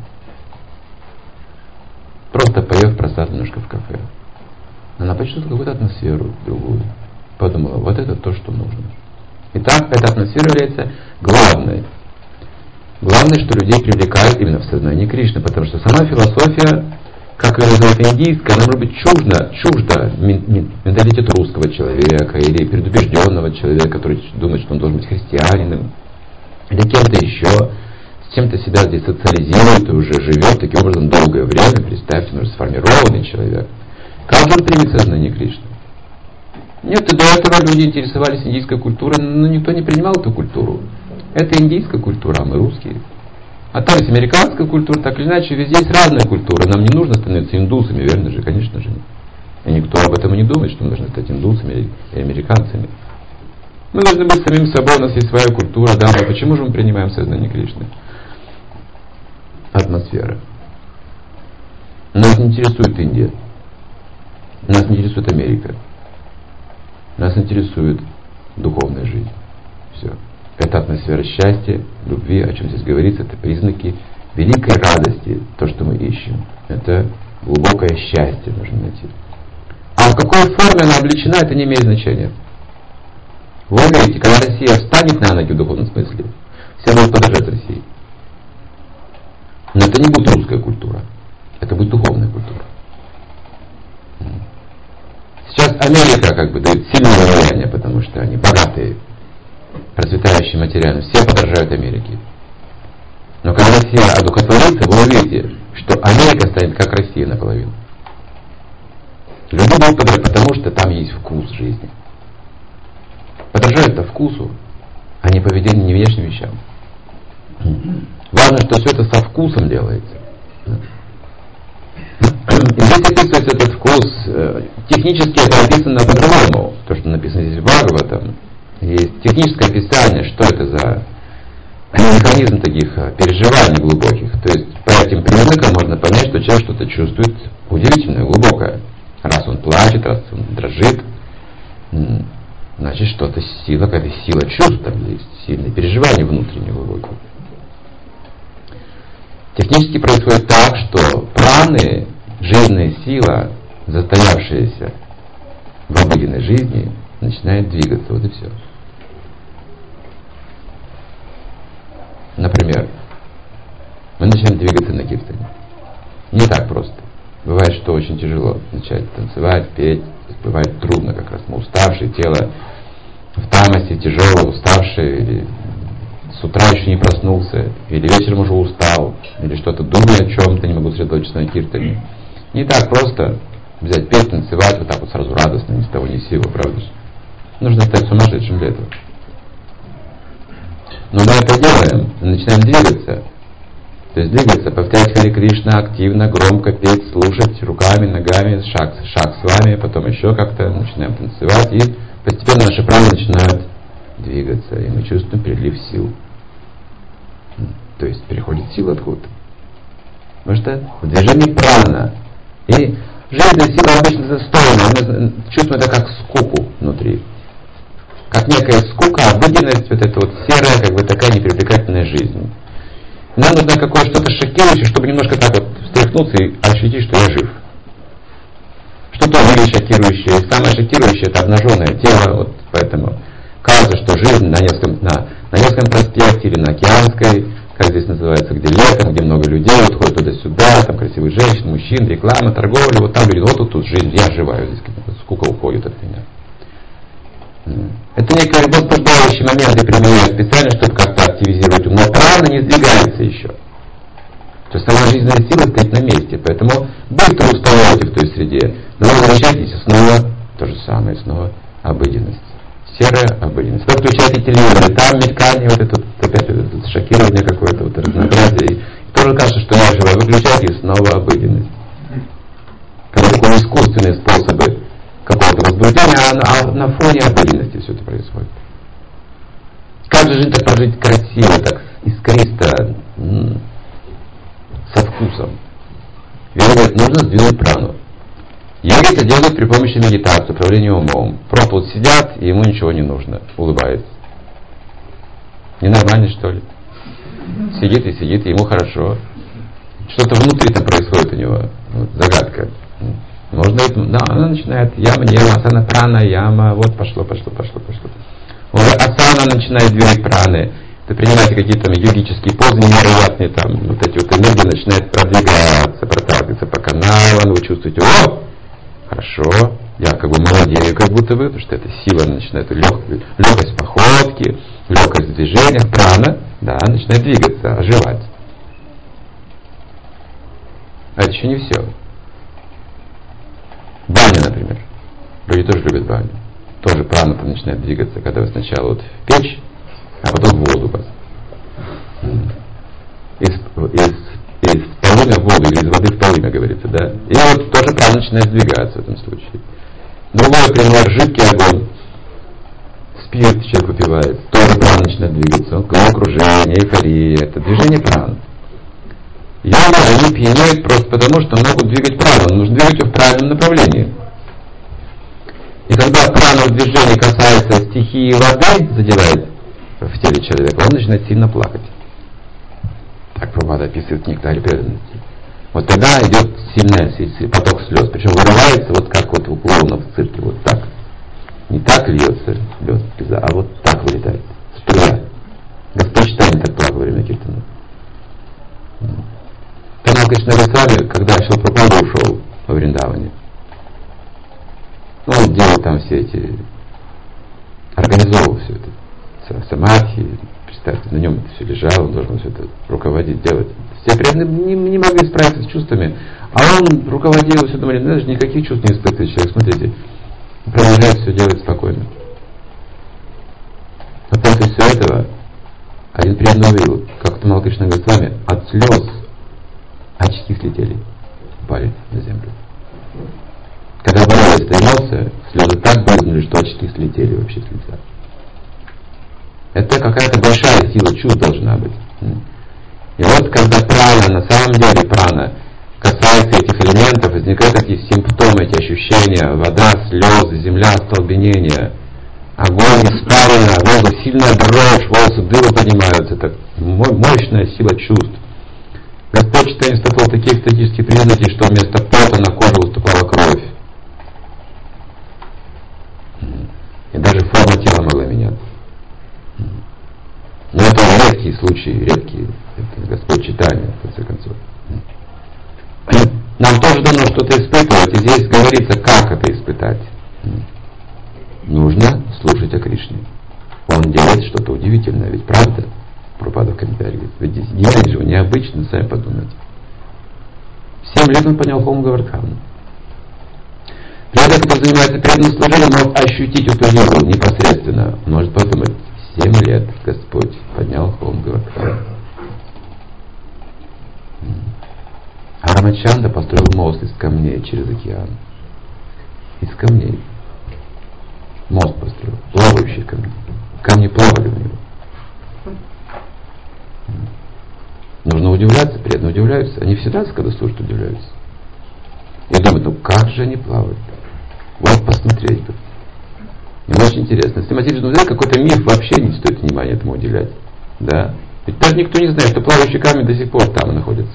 Просто поев просад немножко в кафе. Она почувствовала какую-то атмосферу другую. Подумала, вот это то, что нужно. Итак, эта атмосфера является главной. Главное, что людей привлекает именно в сознании Кришны, потому что сама философия как ее называют, индийское, оно может быть чуждо менталитету русского человека или предубежденного человека, который думает, что он должен быть христианином, или кем-то еще, с чем-то себя здесь социализирует и уже живет таким образом долгое время. Представьте, он уже сформированный человек. Как он примет сознание Кришны? Нет, и до этого люди интересовались индийской культурой, но никто не принимал эту культуру. Это индийская культура, а мы русские. А там есть американская культура, так или иначе, везде есть разная культура. Нам не нужно становиться индусами, верно же? Конечно же. И никто об этом и не думает, что мы должны стать индусами или американцами. Мы должны быть самим собой, у нас есть своя культура, да, но почему же мы принимаем сознание Кришны? Атмосфера. Нас не интересует Индия. Нас не интересует Америка. Нас интересует духовная жизнь. Все. Это атмосфера счастья, любви, о чем здесь говорится, это признаки великой радости, то, что мы ищем. Это глубокое счастье нужно найти. А в какой форме она облечена, это не имеет значения. Вы увидите, когда Россия встанет на ноги в духовном смысле, все будут подражать России. Но это не будет русская культура, это будет духовная культура. Сейчас Америка как бы дает сильное влияние, потому что они богатые, процветающие материально, все подражают Америке. Но когда Россия одухотворится, вы увидите, что Америка станет как Россия наполовину. Люди будут подражать, потому что там есть вкус жизни. Подражают-то вкусу, а не поведению, не внешним вещам. Важно, что все это со вкусом делается. И здесь описывается этот вкус. Технически это описано по-другому. То, что написано здесь в Бхагаватам. Есть техническое описание, что это за механизм таких переживаний глубоких. То есть по этим признакам можно понять, что человек что-то чувствует удивительное, глубокое. Раз он плачет, раз он дрожит, значит что-то сила, какая-то сила чувств там есть, сильные переживания внутренние глубокие. Технически происходит так, что праны, жизненная сила, застоявшаяся в обыденной жизни, начинает двигаться, вот и все. Например, мы начинаем двигаться на киртане. Не так просто. Бывает, что очень тяжело начать танцевать, петь. Бывает трудно, как раз мы уставшие, тело в тамасе, тяжелое, уставшее, или с утра еще не проснулся, или вечером уже устал, или что-то думаю о чем-то, не могу сосредоточиться на киртане. Не так просто взять, петь, танцевать, вот так вот сразу радостно, ни с того ни с сего, правда же? Нужно стать сумасшедшим для этого. Но мы это делаем, мы начинаем двигаться. То есть двигаться, повторять Харе Кришна активно, громко петь, слушать руками, ногами, шаг с вами, потом еще как-то начинаем танцевать, и постепенно наши праны начинают двигаться, и мы чувствуем прилив сил. То есть переходит сила откуда-то. Потому что в движении прана. И жизненная сила обычно застойная, мы чувствуем это как скуку внутри. Как некая скука, обыденность, вот эта вот серая, как бы такая непривлекательная жизнь. Нам нужно какое-то что-то шокирующее, чтобы немножко так вот встряхнуться и ощутить, что я жив. Что-то более шокирующее. И самое шокирующее — это обнаженное тело. Вот поэтому кажется, что жизнь на Невском проспекте или на Океанской, как здесь называется, где летом, где много людей, вот ходят туда-сюда, там красивых женщин, мужчин, реклама, торговля, вот там люди, вот тут жизнь, я оживаю, здесь скука уходит от меня. Это некий возбуждающий момент я применяю специально, чтобы как-то активизировать ум. Но прана не сдвигается еще. То есть сама жизненная сила стоит на месте. Поэтому быстро устаете в той среде. Но возвращайтесь, и снова то же самое, снова обыденность. Серая обыденность. Вы включаете телевизор, и там мелькание, вот это опять это шокирование какое-то, вот разнообразие. И тоже кажется, что я живой. Выключаете, и снова обыденность. Как такие искусственные способы какого-то возбуждения, а на фоне обыденности все это происходит. Как же жизнь так прожить красиво, так искристо, со вкусом? Ведь нужно сдвинуть прану. Йоги это делают при помощи медитации, управления умом. Просто вот сидят, и ему ничего не нужно, улыбается. Ненормально, что ли? Сидит, и ему хорошо. Что-то внутри там происходит у него. Вот, загадка. Можно, да, она начинает яма, асана, прана, яма, вот пошло. Уже асана начинает двигать праны. Ты принимаете какие-то там йогические позы невероятные, там, вот эти вот энергии начинают продвигаться, проталкиваться по каналам, вы чувствуете, о, хорошо, я как бы молодею, как будто бы, потому что эта сила начинает, легкость походки, легкость в движениях, прана, да, начинает двигаться, оживать. А это еще не все. Баня, например. Люди тоже любят баню. Тоже прана начинает двигаться, когда вы сначала вот в печь, а потом в воду. Из полымя в воду или из воды в полымя, говорится, да? И вот тоже прана начинает двигаться в этом случае. Другой пример, жидкий огонь. Спирт человек выпивает, тоже прана начинает двигаться. Головокружение, эйфория, это движение праны. Йога, они пьянеют просто потому, что могут двигать прану. Нужно двигать ее в правильном направлении. И когда прана в движении касается стихии воды, задевает в теле человека, он начинает сильно плакать. Так Прабхупада описывает в нектаре преданности. Вот тогда идет сильный поток слез. Причем вырывается вот как вот у клоунов в цирке. Вот так. Не так льется слеза, а вот так вылетает. Струя. Господь Чайтанья так плакал во время киртана. Канал Кришна Госвами, когда Шрила Прабхупада ушел во Вриндаване, он делал там все эти, организовывал все это, самадхи, представьте, на нем это все лежало, он должен все это руководить, делать. Все преданные не могли справиться с чувствами, а он руководил, все думали, даже никаких чувств не испытывает человек, смотрите, продолжает все делать спокойно. А после всего этого один преданный увидел, как Тамал Кришна Госвами от слез очки слетели, упали на землю. Когда боролась эта эмоция, слезы так брызнули, что очки слетели вообще с лица. Это какая-то большая сила чувств должна быть. И вот когда прана, на самом деле прана, касается этих элементов, возникают эти симптомы, эти ощущения, вода, слезы, земля, остолбенение, огонь, испарина, воздух, сильная дрожь, волосы дыбом поднимаются. Это мощная сила чувств. Господь Чайтанья вступал в такие экстатические признаки, что вместо пота на кожу выступала кровь. И даже форма тела могла меняться. Но это редкие случаи, редкие. Это Господь Чайтанья, в конце концов. Нам тоже дано что-то испытывать, и здесь говорится, как это испытать. Нужно слушать о Кришне. Он делает что-то удивительное, ведь правда? Прабхупада в комментарии говорит, ведь гений же необычно, сами подумайте. 7 лет он понял Хом Гавардхану. Человек, кто занимается преданным служением, может ощутить эту силу непосредственно. Он может подумать, 7 лет Господь поднял Хом Гавардхану. А Рамачандра построил мост из камней через океан. Из камней. Мост построил, плавающие камни. Камни плавали в него. Нужно удивляться, преданные удивляются. Они всегда, когда слушают, удивляются. И думают, ну как же они плавают? Вот посмотреть бы. Им очень интересно. Если материальный взгляд, какой-то миф, вообще не стоит внимания этому уделять. Да? Ведь даже никто не знает, что плавающие камни до сих пор там находятся.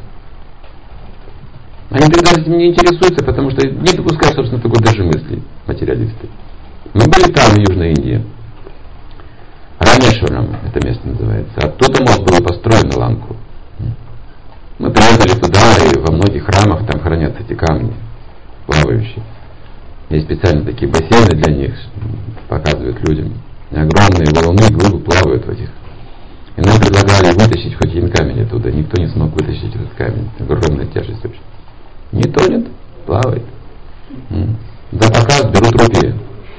Они тогда этим не интересуются, потому что не допускают, собственно, такой даже мысли материалисты. Мы были там, в Южной Индии. Рамешварам это место называется. Оттуда мост был построен на Ланку. Мы приехали туда, и во многих храмах там хранятся эти камни плавающие. Есть специально такие бассейны для них, показывают людям. И огромные валуны, глыбы плавают в этих. И нам предлагали вытащить хоть один камень оттуда. Никто не смог вытащить этот камень. Огромная тяжесть вообще. Не тонет, плавает. За показ берут рупии.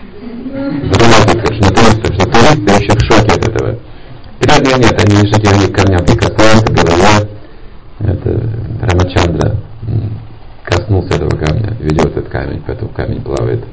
Что туристы вообще в шоке от этого. Преданные нет, они не шоки, они к камням прикасаются, головой. Это Рамачандра коснулся этого камня, ведет этот камень, поэтому камень плавает.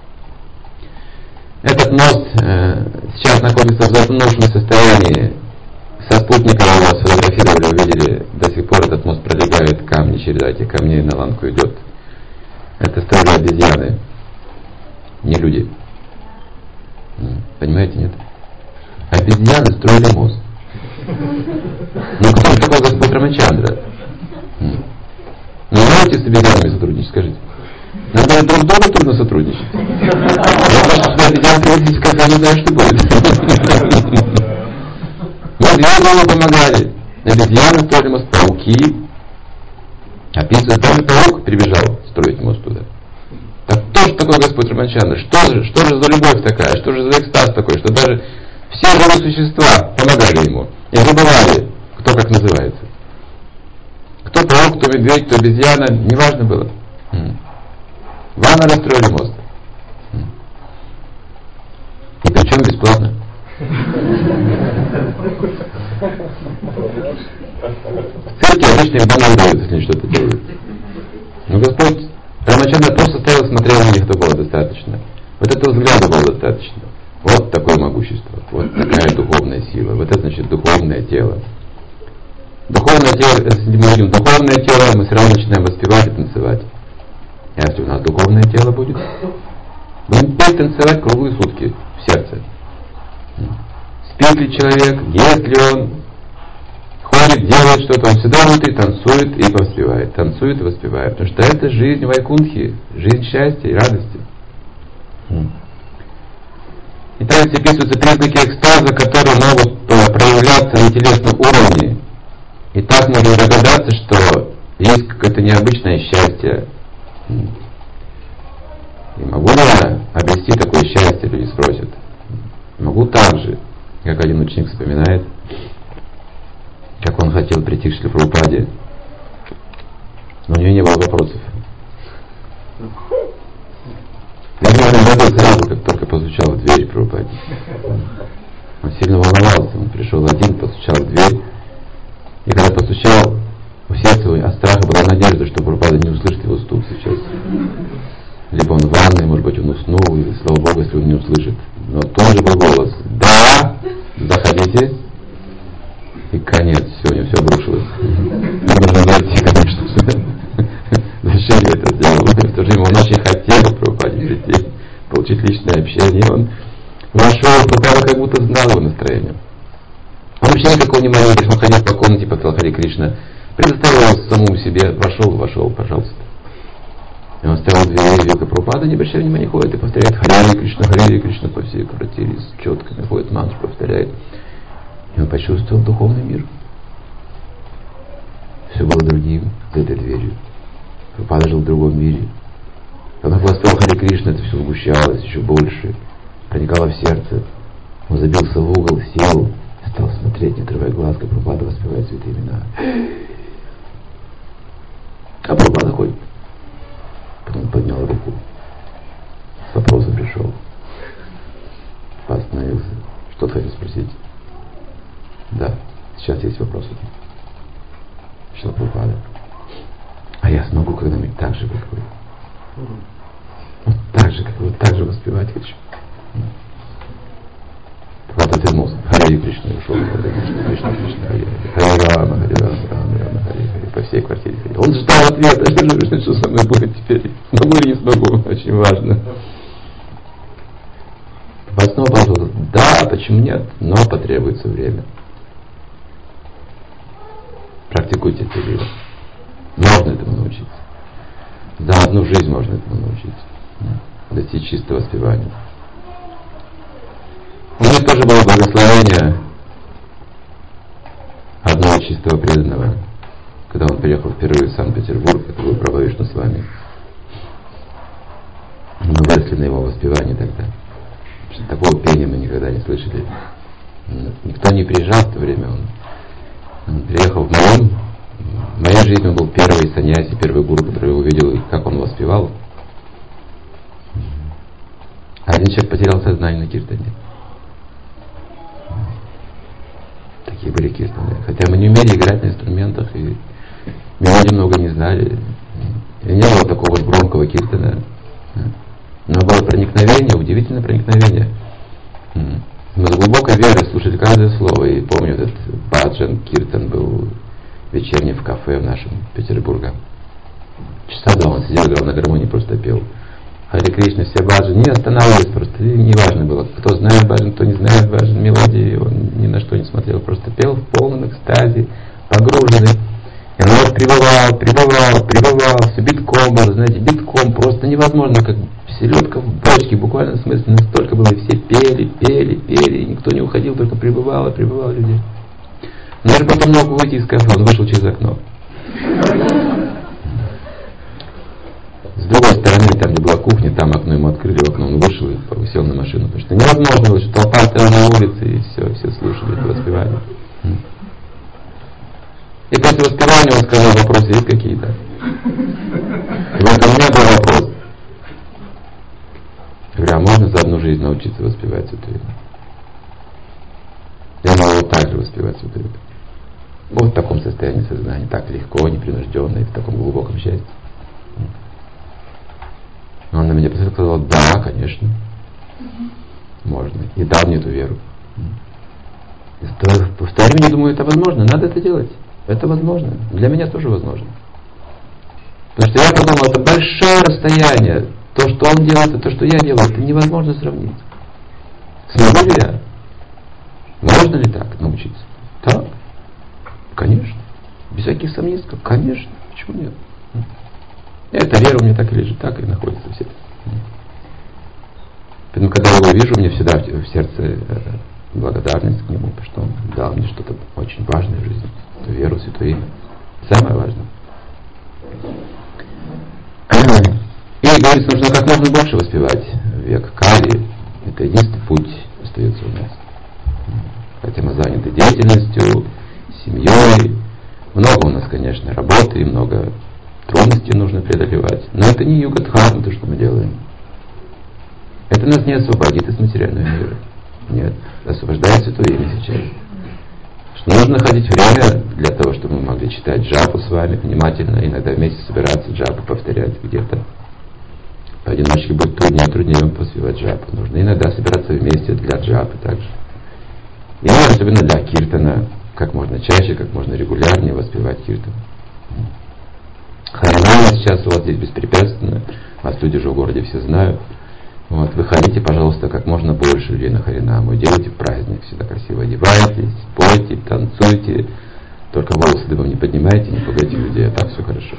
Этот мост сейчас находится в заснувшем состоянии. Со спутника его сфотографировали, увидели, до сих пор этот мост пролегает, камни, череда этих камней на Ланку идет. Это строили обезьяны, не люди. Понимаете, нет? Обезьяны строили мост. Ну кто же такой Господь Рамачандра? Ну можете с обезьянами сотрудничать, скажите? Нам даже друг с другом трудно сотрудничать. Я просто сюда обезьян приводить, когда не знаю, что будет. Ну медведи ему помогали, обезьяны строили мост, пауки. Описывается, даже паук прибежал строить мост туда. Так кто же такой Господь Рамачандра? Что же за любовь такая? Что же за экстаз такой? Что даже все живые существа помогали ему и забывали, кто как называется. Кто паук, кто медведь, кто обезьяна, неважно было. Ванны расстроили мост. И причем бесплатно. Церкви обычно их банально дают, если они что-то делают. Но Господь Рамачандра просто стоял и смотрел на них, этого было достаточно. Вот этого взгляда было достаточно. Вот такое могущество, вот такая духовная сила. Вот это значит духовное тело. Духовное тело, если мы видим духовное тело, мы сразу начинаем воспевать и танцевать. А если у нас духовное тело будет, будем петь, танцевать круглые сутки в сердце. Спит ли человек, ест ли он, ходит, делает что-то, он всегда внутри танцует и воспевает. Танцует и воспевает. Потому что это жизнь Вайкунтхи, жизнь счастья и радости. И там описываются признаки экстаза, которые могут проявляться на телесном уровне. И так можно догадаться, что есть какое-то необычное счастье. И могу ли я обрести такое счастье, люди спросят. Могу так же, как один ученик вспоминает, как он хотел прийти к Шриле Прабхупаде, но у него не было вопросов. Я не забыл сразу, как только постучал в дверь Прабхупаде. Он сильно волновался, он пришел один, постучал в дверь, и когда постучал, у сердца от страха была надежда, что Прабхупада не услышит его стук сейчас. Либо он в ванной, может быть, он уснул, и слава Богу, если он не услышит. Но тот же был голос: «Да, заходите». И конец, все, у него все обрушилось. Нужно найти, конечно. Зачем я это сделал? В то же время он очень хотел к Прабхупаде прийти, получить личное общение. И он вошел, Прабхупада как будто знал его настроение. Он вообще никакого внимания не он ходил по комнате, потом Харе Кришна, предоставил самому себе, вошел, пожалуйста. И он стоял в двери, видел, как Прабхупада, не обращая внимания, ходит и повторяет Харе Кришна по всей квартире, с четками ходит, мантру повторяет. И он почувствовал духовный мир. Все было другим за этой дверью. Прабхупада жил в другом мире. Когда он благословил Харе Кришна, это все сгущалось еще больше, проникало в сердце. Он забился в угол, сел, стал смотреть, не отрывая глаз, как Прабхупада воспевает святые имена. А Прабхупада ходит. Потом поднял руку. С вопросом пришел. Остановился. Что ты хотел спросить? Да, сейчас есть вопросы. Шрила Прабхупада. А я смогу когда-нибудь так же, как вы? Вот так же, как вы, так же воспевать хочу. Прабхупада отвернулся. Харе Кришна, ушел. Харе Кришна, Харе Рама, Харе. По всей квартире ходил. Он ждал ответа, что со мной будет теперь. Смогу или не смогу, очень важно. Снова пожалуйста. Да, почему нет? Но потребуется время. Практикуйте это дело. Можно этому научиться. За одну жизнь можно этому научиться. Достичь чистого воспевания. У меня тоже было благословение одного чистого преданного, когда он приехал впервые в Санкт-Петербург, это был Прабху Вишну с вами. Мы выросли на его воспевании тогда. Такого пения мы никогда не слышали. Никто не приезжал в то время. Он приехал в моей жизни, он был первый саньяси, первый гуру, который я увидел, и как он воспевал. Один человек потерял сознание на киртане. Такие были киртаны. Хотя мы не умели играть на инструментах, и мелодий много не знали. И не было такого вот громкого киртана. Но было проникновение, удивительное проникновение. Мы с глубокой верой слушали каждое слово. И помню, этот баджан, киртан был вечерний в кафе в нашем Петербурге. Часа два он сидел, играл на гармонии, просто пел. Харе Кришна, все баджан, не останавливались просто. И не важно было, кто знает баджан, кто не знает баджан, мелодии. Он ни на что не смотрел, просто пел в полном экстазе, погруженный. И народ прибывал, все битком было, знаете, битком, просто невозможно, как селедка в бочке, буквально в смысле, настолько было, и все пели, и никто не уходил, только прибывало людей. Но я же потом мог выйти из кафе, он вышел через окно. С другой стороны, там где была кухня, там окно ему открыли, в окно он вышел и сел на машину. Потому что невозможно было, что толпа стояла на улице, и все слушали это воспевание. И после воспевания он сказал, вопросы есть какие-то? И вот у меня был вопрос. Я говорю, а можно за одну жизнь научиться воспевать Святое Имя? Я могу вот так же воспевать Святое Имя. Вот в таком состоянии сознания, так легко, непринужденно и в таком глубоком счастье. Он на меня посмотрел и сказал, да, конечно, можно. И дал мне эту веру. В то время я думаю, это возможно, надо это делать. Это возможно. Для меня тоже возможно. Потому что я подумал, это большое расстояние. То, что он делает, и то, что я делаю, это невозможно сравнить. Смогу ли я? Можно ли так научиться? Так. Конечно. Без всяких сомнений. Конечно. Почему нет? Эта вера у меня так и лежит, так и находится в сердце. Поэтому, когда я его вижу, мне всегда в сердце благодарность к нему, потому что он дал мне что-то очень важное в жизни. Эту веру, Святое Имя. Самое важное. И говорится, нужно как можно больше воспевать век Кали. Это единственный путь остается у нас. Хотя мы заняты деятельностью, семьей. Много у нас, конечно, работы, много трудностей нужно преодолевать. Но это не юга-дхарма, то, что мы делаем. Это нас не освободит из материального мира. Нет, освобождает Святое Имя сейчас. Что нужно находить время для того, чтобы мы могли читать джапу с вами внимательно, иногда вместе собираться, джапу повторять где-то. Поодиночке будет труднее вам воспевать джапу. Нужно иногда собираться вместе для джапы также. И особенно для киртана, как можно чаще, как можно регулярнее воспевать киртан. Харинама сейчас у вас здесь беспрепятственно, вас люди уже в городе все знают. Вот, выходите, пожалуйста, как можно больше людей на Харинаму, делайте праздник, всегда красиво одевайтесь, пойте, танцуйте, только волосы дыбом не поднимайте, не пугайте людей, а так все хорошо.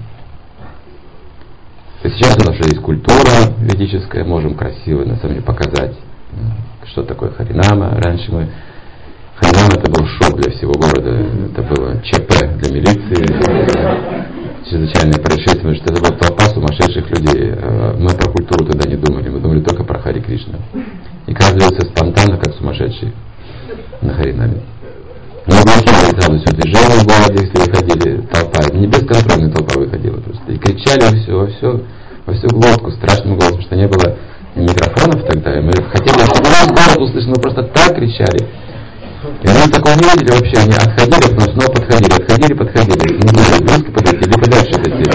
Сейчас у нас уже есть культура ведическая, можем красиво на самом деле показать, что такое Харинама. Раньше Харинама это был шок для всего города, это было ЧП для милиции. Чрезвычайное происшествие, потому что это была толпа сумасшедших людей. Мы про культуру тогда не думали, мы думали только про Хари Кришна. И каждый делался спонтанно, как сумасшедший на Харинаме. Мы блокировали сразу все движение в городе, если выходили, толпа, не бесконтрольная толпа выходила просто. И кричали во всю глотку, страшным голосом, что не было микрофонов тогда. И мы хотели, чтобы весь город услышал, мы просто так кричали. И они такого не видели вообще, они отходили, потом снова подходили. Не знаю, близко подойти, или подальше отойти.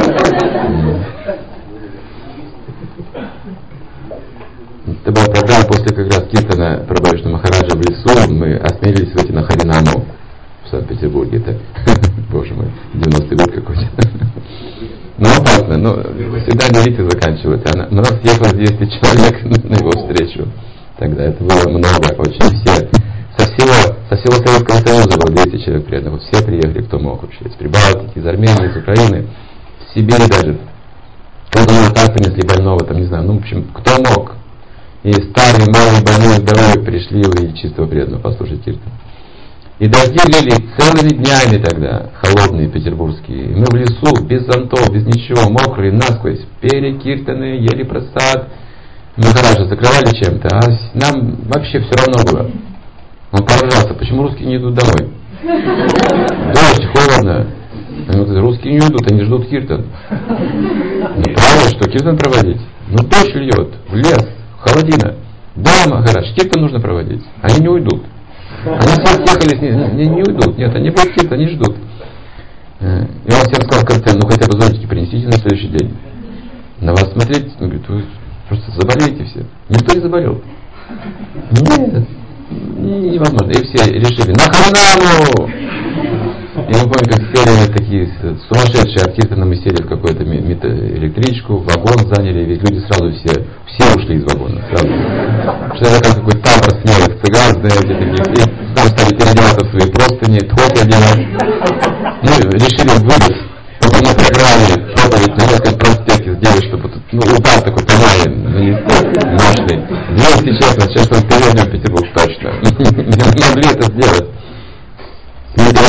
Это была программа после как раз киртана Прабхавишну Махараджа в лесу. Мы осмелились выйти на Харинаму в Санкт-Петербурге. Это, боже мой, 90-й год какой-то. Но опасно, всегда милиция заканчивается. У нас ехало 200 человек на его встречу. Тогда это было много, очень все. Со всего Советского Союза было 200 человек преданных. Все приехали, кто мог вообще. Из Прибалтики, из Армении, из Украины, с Сибири даже. Кто-то на так принесли больного, там не знаю, в общем, кто мог. И старые, малые, больные, здоровые пришли увидеть чистого преданного, послушать киртан. И дожди лили целыми днями тогда, холодные петербургские. И мы в лесу, без зонтов, без ничего, мокрые, насквозь, пели киртаны, ели прасад. Махараджа закрывали чем-то, а нам вообще все равно было. Он поражался, почему русские не идут домой? Дождь, холодно. Они говорят, русские не идут, они ждут киртан. Правда, что киртан проводить? Дождь льет, в лес, холодина. Да, Махарадж, киртан нужно проводить. Они не уйдут. Они все съехались, не уйдут. Нет, они будут киртан, они ждут. И он всем сказал в конце, хотя бы зонтики принесите на следующий день. На вас смотреть, он говорит, вы просто заболеете все. Никто не заболел. Нет. Невозможно. И все решили на Харинаму! И мы помним, как сели такие сумасшедшие от киртана, мы сели в какую-то электричку, вагон заняли, ведь люди сразу все ушли из вагона. Сразу. Что это как какой-то табор смелых цыган, знаете, таких. И там стали переодеваться в свои простыни, токи одевать. Решили выдать. Потом на программе проповедь на Невском проспекте сделать, чтобы удар такой товарный, мощный. 200 человек, сейчас мы перейдем в Петербург точно. Не могли это сделать. Мы это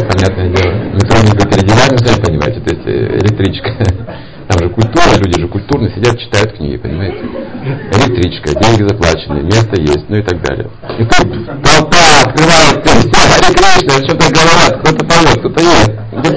понятное дело. Метро не будет оригинально, сами понимаете, то есть электричка. Там же культура, люди же культурно сидят, читают книги, понимаете. Электричка, деньги заплачены, место есть, ну и так далее. И тут толпа открывается, все, Харе Кришна, что-то говорят, кто-то поет, кто-то ест.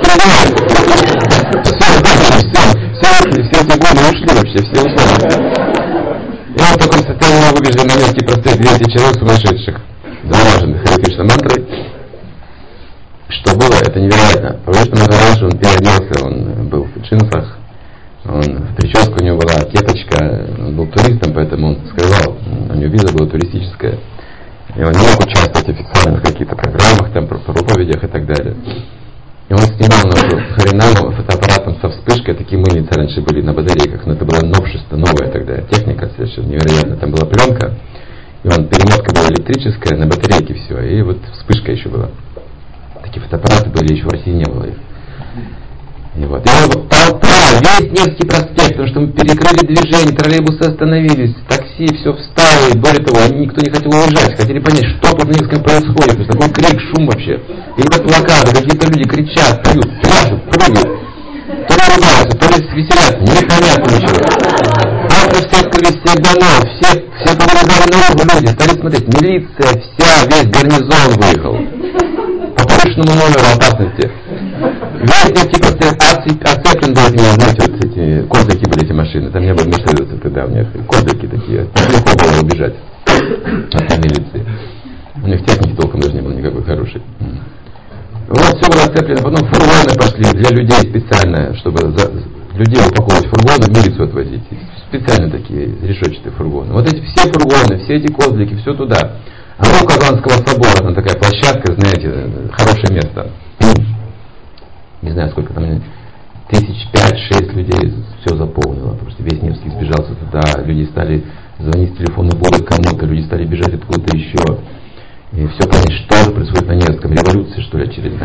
Все эти годы ушли вообще, все ушли. И вот в таком состоянии я убежден на месте простых 200 человек сумасшедших, заряженных Харе Кришна мантрой. Что было, это невероятно. Потому что Махарадж, он переоделся, он был в джинсах, прическа у него была, кепочка, он был туристом, поэтому он скрывал, у него виза была туристическая. И он не мог участвовать официально в каких-то программах, там, проповедях и так далее. И он снимал нашу Харинаму фотоаппаратом со вспышкой, такие мыльницы раньше были на батарейках, но это было новшество, новая тогда техника совершенно невероятная. Там была пленка, и перемотка была электрическая, на батарейке все, и вот вспышка еще была. Такие фотоаппараты были, еще в России не было их. И вот толпа, весь Невский проспект, потому что мы перекрыли движение, троллейбусы остановились, такси, все встало, и более того, никто не хотел уезжать, хотели понять, что тут на Невском происходит, то есть такой крик, шум вообще. И вот плакаты, какие-то люди кричат, поют, пляшут, прыгают, то ли ругаются, то ли веселятся, непонятно ничего. Завтра все открылись, всех домов, все повылезали наружу люди, стали смотреть, милиция, весь гарнизон выехал. По повышенному номеру опасности. Весь Невский проспект оцеплен был этими, знаете, вот эти козлики были эти машины, там не было Мерседеса тогда у них, козлики такие, легко было убежать от милиции. У них техники толком даже не было никакой хорошей. Вот все было оцеплено, потом фургоны пошли для людей специально, чтобы людей упаковывать в фургоны, в милицию отвозить. Специально такие решетчатые фургоны. Вот эти все фургоны, все эти козлики, все туда. А у Казанского собора, там такая площадка, знаете, хорошее место. Не знаю, сколько там, 5-6 людей все заполнило. Просто весь Невский сбежался туда, люди стали звонить с телефонной будок кому-то, люди стали бежать откуда-то еще. И все понять, что же происходит на Невском, революция, что ли, очередная.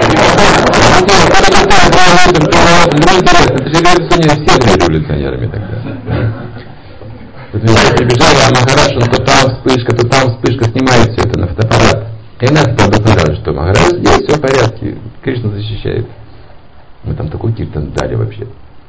Это же революционеры, все были революционерами тогда. Прибежали, а Махарадж, он то там вспышка, снимает все это на фотоаппарат. И нас это вдохновляли, что Махарадж здесь все в порядке, Кришна защищает. Мы там такой киртан дали вообще.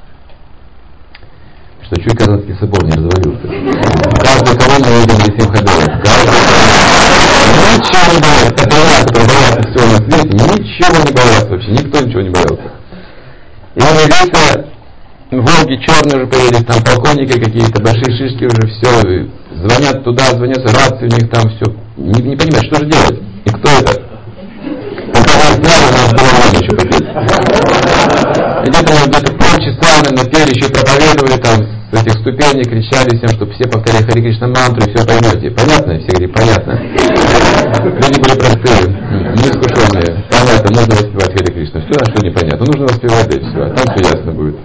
Что чуть Казанский собор не развалился. Каждый кого мы видели 7 ходов. Ничего не боялся. Это я, который боялся всего на свете, ничего не боялся вообще, никто ничего не боялся. И он явился, Волги черные уже появились, там полковники какие-то, большие шишки уже, все, звонят туда, звонят, рации у них там, все, не понимают, что же делать, и кто это? Пока нас знали, у нас было много еще попить. Где-то полчаса напели, еще проповедовали там, с этих ступеней кричали всем, чтобы все повторяли Харе Кришна мантру, и все поймете. Понятно? Все говорили, понятно. Люди были простые, неискушенные. Понятно, нужно воспевать Харе Кришна. Все, что непонятно. Нужно воспевать, и все, а там все ясно будет.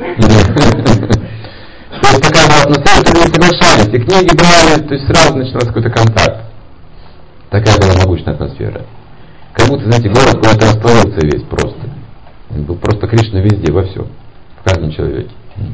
То есть такая была атмосфера, что люди соглашались, и книги брали, то есть сразу начинался какой-то контакт. Такая была могучая атмосфера. Как будто, знаете, город куда-то растворился весь просто. Он был просто Кришна везде, во всем, в каждом человеке.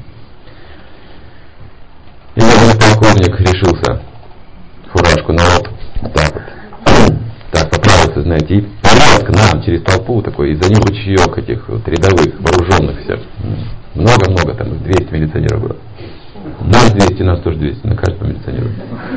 И один полковник решился фуражку на лоб, так поправился, знаете, и полез к нам через толпу такой, и за ним ручеек этих вот рядовых, вооруженных всех. Много-много, там 200 милиционеров было. Нас 200, нас тоже 200, на каждого милиционера.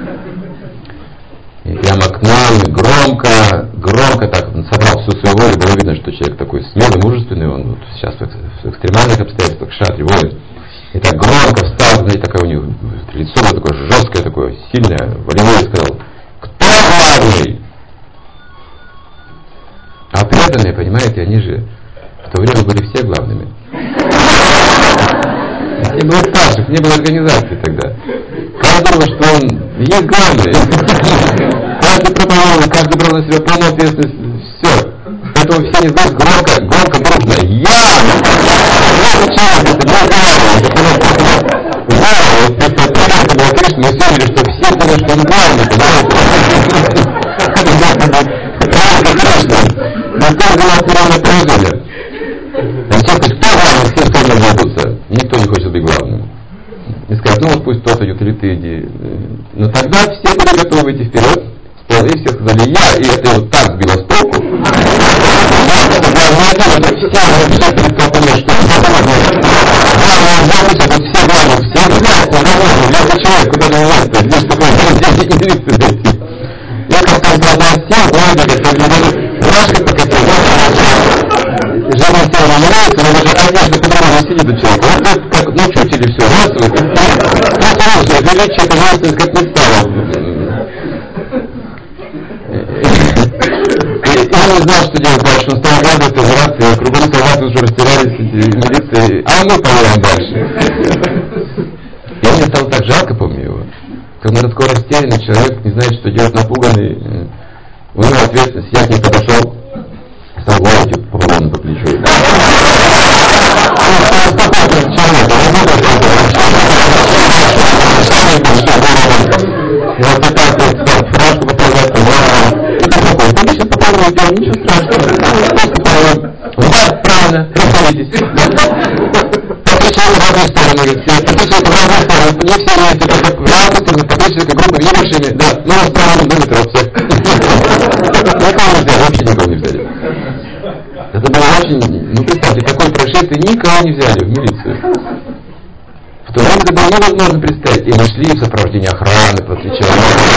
И прямо к нам громко так, он собрал всю свою волю, было видно, что человек такой смелый, мужественный, он вот сейчас в экстремальных обстоятельствах, шатри, воин. И так громко встал, знаете, такое у него лицо было такое жесткое, такое сильное, волевое, и сказал: кто главный? А преданные, понимаете, они же в то время были все главными. Не было старших, не было организации тогда. Каждый думал, что он есть главный. Каждый проповедовал, каждый брал на себя полную ответственность. Все. Поэтому все не знают громко, дружно. Я! Человек, это не главный. Это было Кришна, мы все видели, что все поняли, что он главный, понимаете? Но это было определенное положение. Все сказать, кто главный, все стороны ведутся. Никто не хочет быть главным. И сказать, ну вот пусть тот идет, или ты иди. Но тогда все были готовы идти вперед, и все сказали, я, и это вот так сбило с толку. все предположили, что все главы, все главы, человек, куда не место, здесь такой единственный найти. Я как-то глаза сел, говорю, рашка покатил, жена стала не нравится, но даже одежда по-другому сидит у человека. Вот как, ну чуть или все, раз, просто величие, это нравится, как не стало. Я не знал, что делать дальше, он стал радоваться, озираться, кругом солдаты уже растерялись, милиции, а мы поедем дальше. И мне стало так жарко, помню его. Когда такой растерянный человек, не знает, что делать, напуганный, у него ответственность, я к ней подошел, стал голову по баллону по плечу. Я вот так фуражку поправлял, вы сейчас попробуйте, ничего страшного. Вот, правильно, расходитесь. Подписывайте в разные стороны, подписывайте в разные стороны, не все вместе, только в разные стороны, подписывайте группами небольшими, да, ну, в сторону до метро, все. Никого не взяли, вообще никого не взяли. Это было очень, ну, представьте, такое происшествие, никого не взяли в милицию. В то время это было невозможно представить. И мы шли в сопровождении охраны, после чего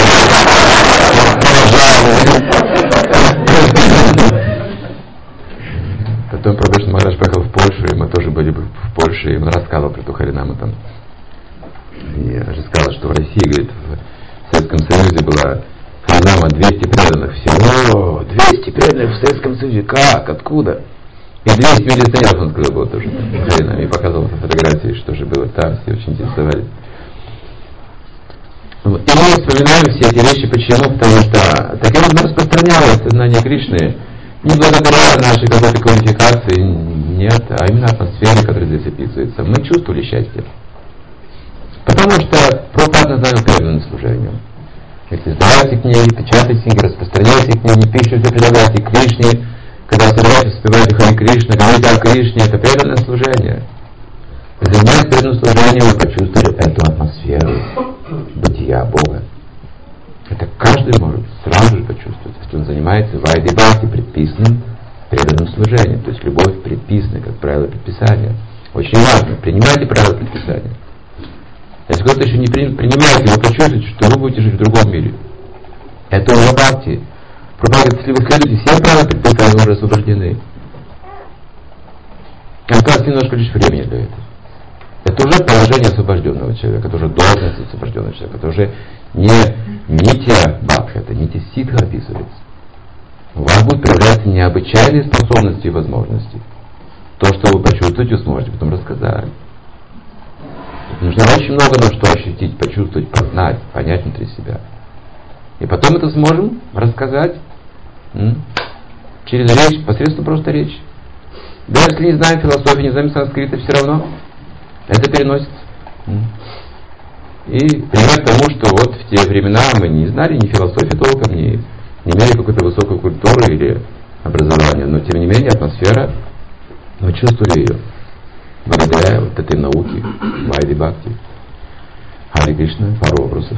Потом Прабхупада Махарадж поехал в Польшу, и мы тоже были в Польше, и он рассказывал про ту Харинаму там. И рассказал, что в России, говорит, в Советском Союзе была Харинама 200 преданных всего. 200 преданных в Советском Союзе? Как? Откуда? И 200 милиционеров, он сказал, было тоже в Харинаме. И показывал фотографии, что же было там, все очень интересовались. Вот. И мы вспоминаем все эти вещи, почему? Потому что таким образом распространялось сознание Кришны не благодаря нашей какой-то квалификации, нет, а именно атмосфере, которая здесь описывается. Мы чувствовали счастье. Потому что Прабхупада называл преданным служением. Если издавайте книги, печатайте книги, распространяйте книги, пишите, предлагайте Кришне, когда собираетесь вспевать Хари Кришна, говорите о Кришне, это преданное служение. Занимаясь преданным служением, вы почувствовали эту атмосферу бытия Бога. Это каждый может сразу же почувствовать, если он занимается вайди бхакти, предписанным преданным служением. То есть любовь предписана, как правило предписания. Очень важно, принимайте правила предписания. Если кто-то еще не принимает, вы почувствуете, что вы будете жить в другом мире. Это уже бхакти. Прабхупада, если вы следуете всем правилам предписания, вы уже освобождены. Осталось немножко лишь времени для этого. Это уже положение освобожденного человека, это уже должность освобожденного человека, это уже не нитья бхакти, это нитья ситха описывается. У вас будут проявляться необычайные способности и возможности. То, что вы почувствуете, вы сможете потом рассказать. Нужно очень много на что ощутить, почувствовать, познать, понять внутри себя. И потом это сможем рассказать через речь, посредством просто речи. Даже если не знаем философии, не знаем санскрита, все равно это переносится. И пример к тому, что вот в те времена мы не знали ни философии толком, не имели какой-то высокой культуры или образования, но тем не менее атмосфера, мы чувствовали ее благодаря вот этой науке Вайди Бхакти. Хари Кришна, пару вопросов.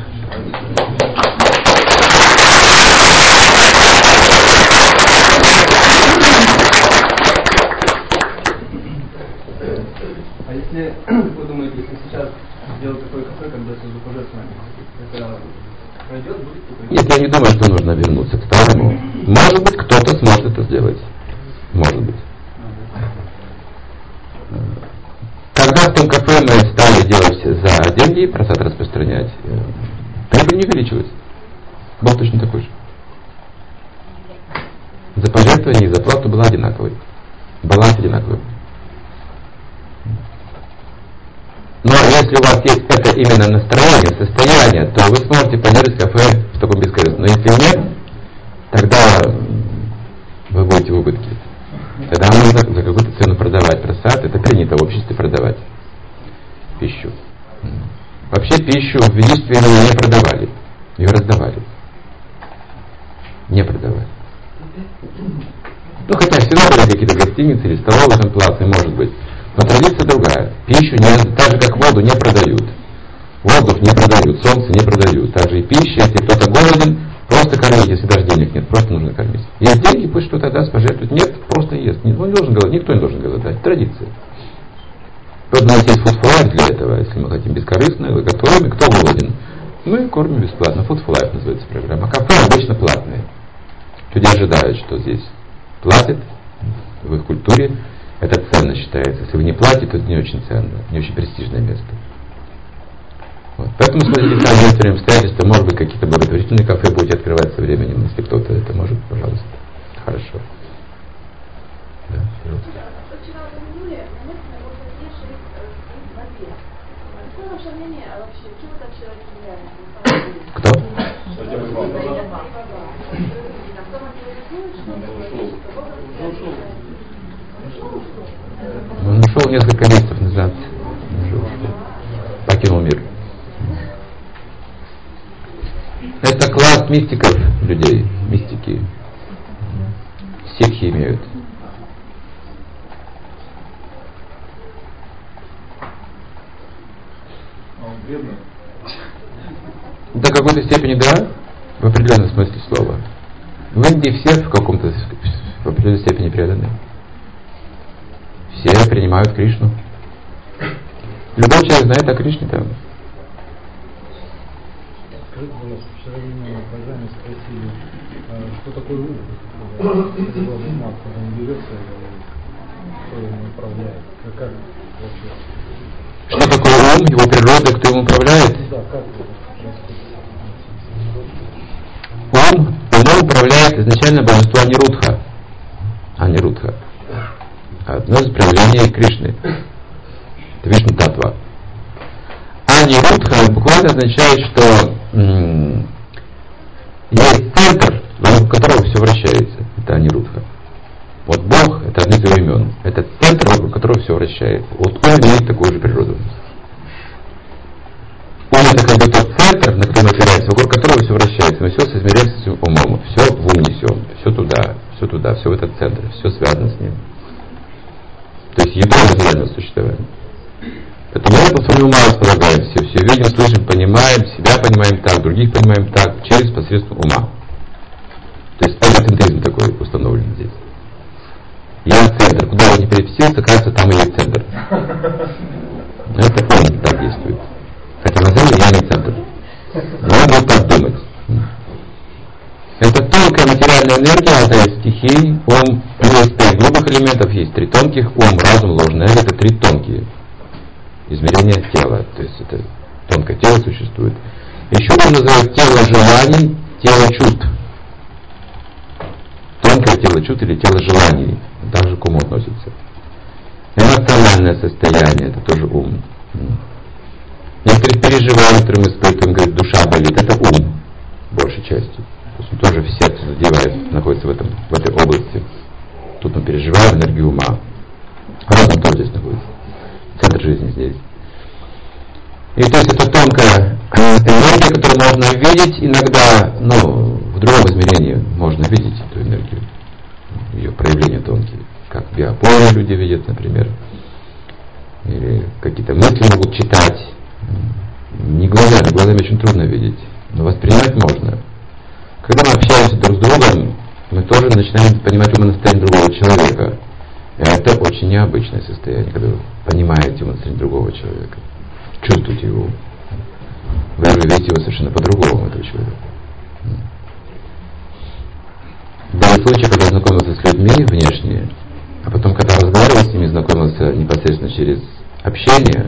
А если, вы думаете, если сейчас сделать такое кафе, когда все захожет с нами, это пройдет, будет? Нет, я не думаю, что нужно вернуться к старому. Может быть, кто-то сможет это сделать. Может быть. Когда в том кафе мы стали делать за деньги, просад распространять, прибыль не увеличилась. Был точно такой же. За пожертвование и за плату была одинаковой. Баланс одинаковый. Но если у вас есть это именно настроение, состояние, то вы сможете поддерживать кафе в таком бескорыстном. Но если нет, тогда вы будете в убытке. Тогда нужно за какую-то цену продавать просад. Это принято в обществе продавать пищу. Вообще пищу в ведичестве не продавали. Ее раздавали. Не продавали. Ну хотя всегда были какие-то гостиницы или столовые там платные, может быть. Но традиция другая. Пищу не, так же как воду не продают. Воздух не продают, солнце не продают. Также и пища, если кто-то голоден, просто просто кормить, если даже денег нет, просто нужно кормить. Есть деньги, пусть что-то даст, пожертвует. Нет, просто ест. Он не должен голодать, никто не должен голодать. Традиция. Вот у нас есть Food for Life для этого, если мы хотим бескорыстно, вы готовим, кто голоден. Мы кормим бесплатно. Food for Life называется программа. А кафе обычно платные. Люди ожидают, что здесь платят, в их культуре это ценно считается. Если вы не платите, то это не очень ценно, не очень престижное место. Вот. Поэтому смотрите сами некоторые обстоятельства, может быть, какие-то благотворительные кафе будете открывать со временем, если кто-то это может, пожалуйста. Хорошо. Да, пожалуйста. Вчера в Июле на местном можно слышать в воде. Какое ваше мнение вообще? Чего так человек влияет? Кто? Он ушел несколько месяцев назад. Покинул мир. Это класс мистиков людей. Мистики. Сикхи имеют. До какой-то степени да, в определенном смысле слова. В Индии все в каком-то в определенной степени преданы. Все принимают Кришну. Любой человек знает о Кришне там. Скажите, пожалуйста, вчера меня на программе спросили, что такое ум, когда ума, когда он берется, кто ему управляет, как вообще? Что такое ум, его природа, кто им управляет? Да, как это происходит? Умом управляет изначально божество Анирудха. Анирудха. Одно из проявлений Кришны. Это Вишну Татва. Анирудха буквально означает, что есть центр, вокруг которого все вращается. Это Анирудха. Вот Бог — это одно из его имен. Это центр, вокруг которого все вращается. Вот он имеет такую же природу. Ум — это как бы тот центр, на котором опирается, вокруг которого все вращается. Мы все соизмеряем с этим умом. Все в ум несем. Все туда, все в этот центр. Все связано с ним. То есть ядро материального существования. Поэтому мы по своему уму располагаем все видим, слышим, понимаем, себя понимаем так, других понимаем так, через посредством ума. То есть эгоцентризм такой установлен здесь. Я центр, куда я не переместился, кажется, там и есть центр. Это он так действует. Хотя на самом деле я не центр. Но он будет так думать. Это тонкая материальная энергия, это из стихий. Ум, есть 5 грубых элементов, есть 3 тонких. Ум, разум, ложное эго — это 3 тонкие измерения тела. То есть это тонкое тело существует. Еще можно называть тело желаний, тело чувств. Тонкое тело чувств или тело желаний. Также к уму относится. Эмоциональное состояние — это тоже ум. Некоторые переживания, которые мы испытываем, говорят, душа болит, это ум, большей частью. То есть он тоже в сердце задевает, находится в этой области. Тут мы переживаем энергию ума. Разум тоже здесь находится. Центр жизни здесь. И то есть это тонкая энергия, которую можно видеть иногда, в другом измерении можно видеть эту энергию. Ее проявления тонкие. Как биополе люди видят, например. Или какие-то мысли могут читать. Не глазами очень трудно видеть. Но воспринимать можно. Когда мы общаемся друг с другом, мы тоже начинаем понимать умонастроение другого человека. И это очень необычное состояние, когда вы понимаете умонастроение другого человека. Чувствуете его. Вы уже видите его совершенно по-другому, этого человека. Были случаи, когда знакомился с людьми внешне, а потом, когда разговаривал с ними, знакомился непосредственно через общение,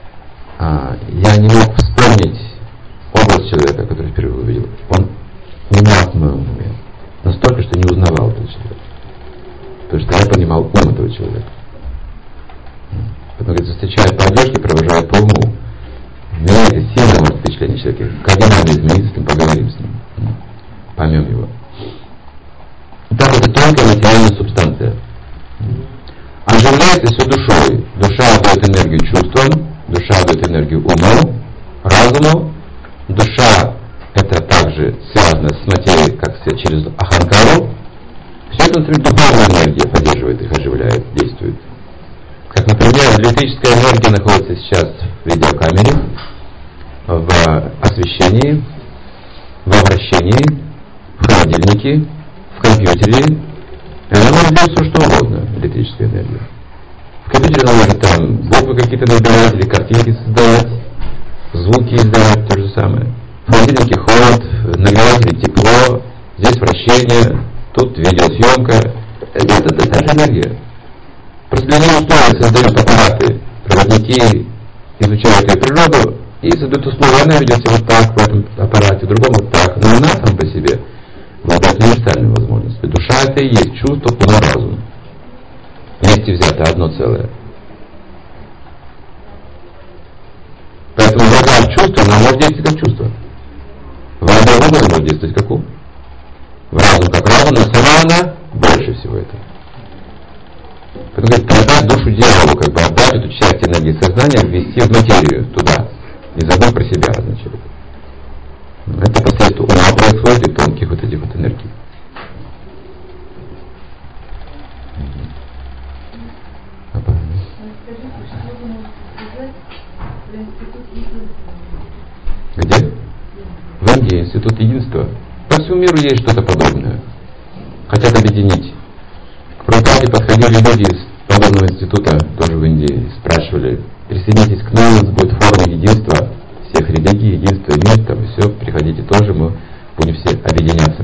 я не мог вспомнить образ человека, который впервые увидел. Он менял в моем уме. Настолько, что не узнавал этого человека. Потому что я понимал ум этого человека. Потом, говорит, встречают по одежке, провожают по уму. Меня это сильно может впечатление человека. Кардинально измениться с ним, поговорим с ним. Поймем его. Итак, это тонкая материальная субстанция. Оживляется все душой. Душа отдает энергию чувствам, душа отдает энергию уму, разуму. Душа это также связано с материей, как сказать, через аханкару. Все это, например, духовная энергия поддерживает их, оживляет, действует. Как, например, электрическая энергия находится сейчас в видеокамере, в освещении, во вращении, холодильнике, в компьютере, и она может делать все, что угодно, электрическая энергия. В компьютере она может там буквы какие-то набирать, или картинки создавать, звуки издавать, то же самое. В холодильнике холод, нагреватель тепло, здесь вращение, тут видеосъемка. Это та же энергия. Просто для нее условия создают аппараты, проводники изучают ее природу и создают условия. Она ведет себя вот так в этом аппарате, в другом вот так. Но она сама по себе обладает универсальной возможностью. Душа — это и есть чувство, план, разум. Вместе взято одно целое. Поэтому в чувство она может действовать как чувство. В разум она может действовать как ум. В разум как разум, но сама она больше всего этого. Поэтому говорит, продать душу дьяволу, как бы отдать эту часть энергии сознания, ввести в материю туда. Не забыть про себя, означает. Это посредством ума происходит и тонких вот этих вот энергий. Где? В Индии институт единства. По всему миру есть что-то подобное. Хотят объединить. К Прабхупаде подходили люди из подобного института, тоже в Индии, спрашивали: присоединитесь к нам, у нас будет форум единства всех религий, единства и мир, там все, приходите тоже, мы будем все объединяться.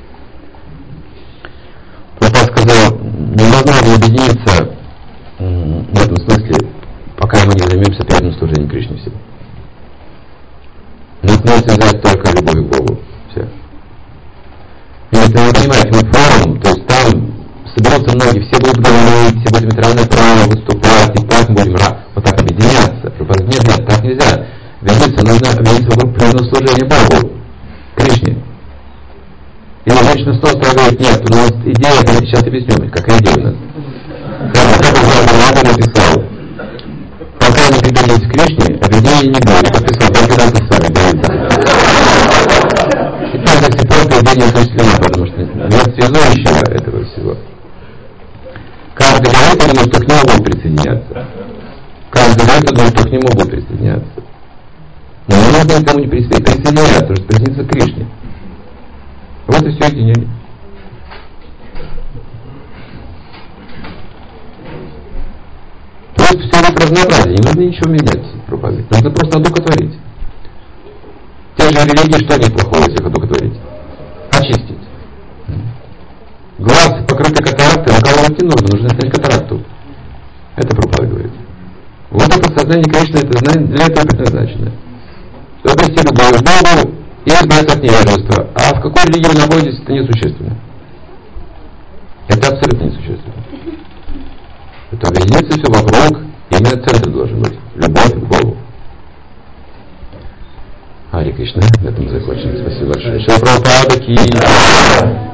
Прабхупада сказал: невозможно объединиться в этом смысле, пока мы не займемся преданным служением Кришне всего. Нас может связать только любовь к Богу. Все. И если вы понимаете, мы форум, то есть там соберутся многие, все будут говорить, все будут иметь разное право выступать, и так мы будем вот так объединяться. Нет, так нельзя. Нужно объединиться вокруг преданного служения Богу, Кришне. И женщина столстая говорит: нет, у нас идея, я сейчас объясню, какая идея у нас. Я написал: пока не прибились к Кришне, объединения не будет. Подписал, только надо с вами говорить. И так до сих пор поведение осуществлено, потому что нет связующего этого всего. Каждый говорит, думает, что к нему будут присоединяться. Каждый говорит, думает, что к нему будут присоединяться. Но не нужно никому не присоединяться, потому что присоединиться к Кришне. Вот и все единение. Вот все это разнообразие, не нужно ничего менять, Прабхупада. Нужно просто одухотворить. Те же религии, что они плохого, если их одухотворить? Очистить. Глаз покрытый катарактой, укалывать не нужно снять катаракту. Это Прабхупада говорит. Вот это сознание Кришны, это знание для этого предназначено. Чтобы обрести любовь к Богу и избавиться от невежества. А в какой религии вы находитесь, это несущественно. Это абсолютно несущественно. Это объединиться все вокруг, именно центр должен быть. Любовь к Богу. Харе Кришна, на этом мы закончим. Спасибо большое. Шила Прабхупада ки.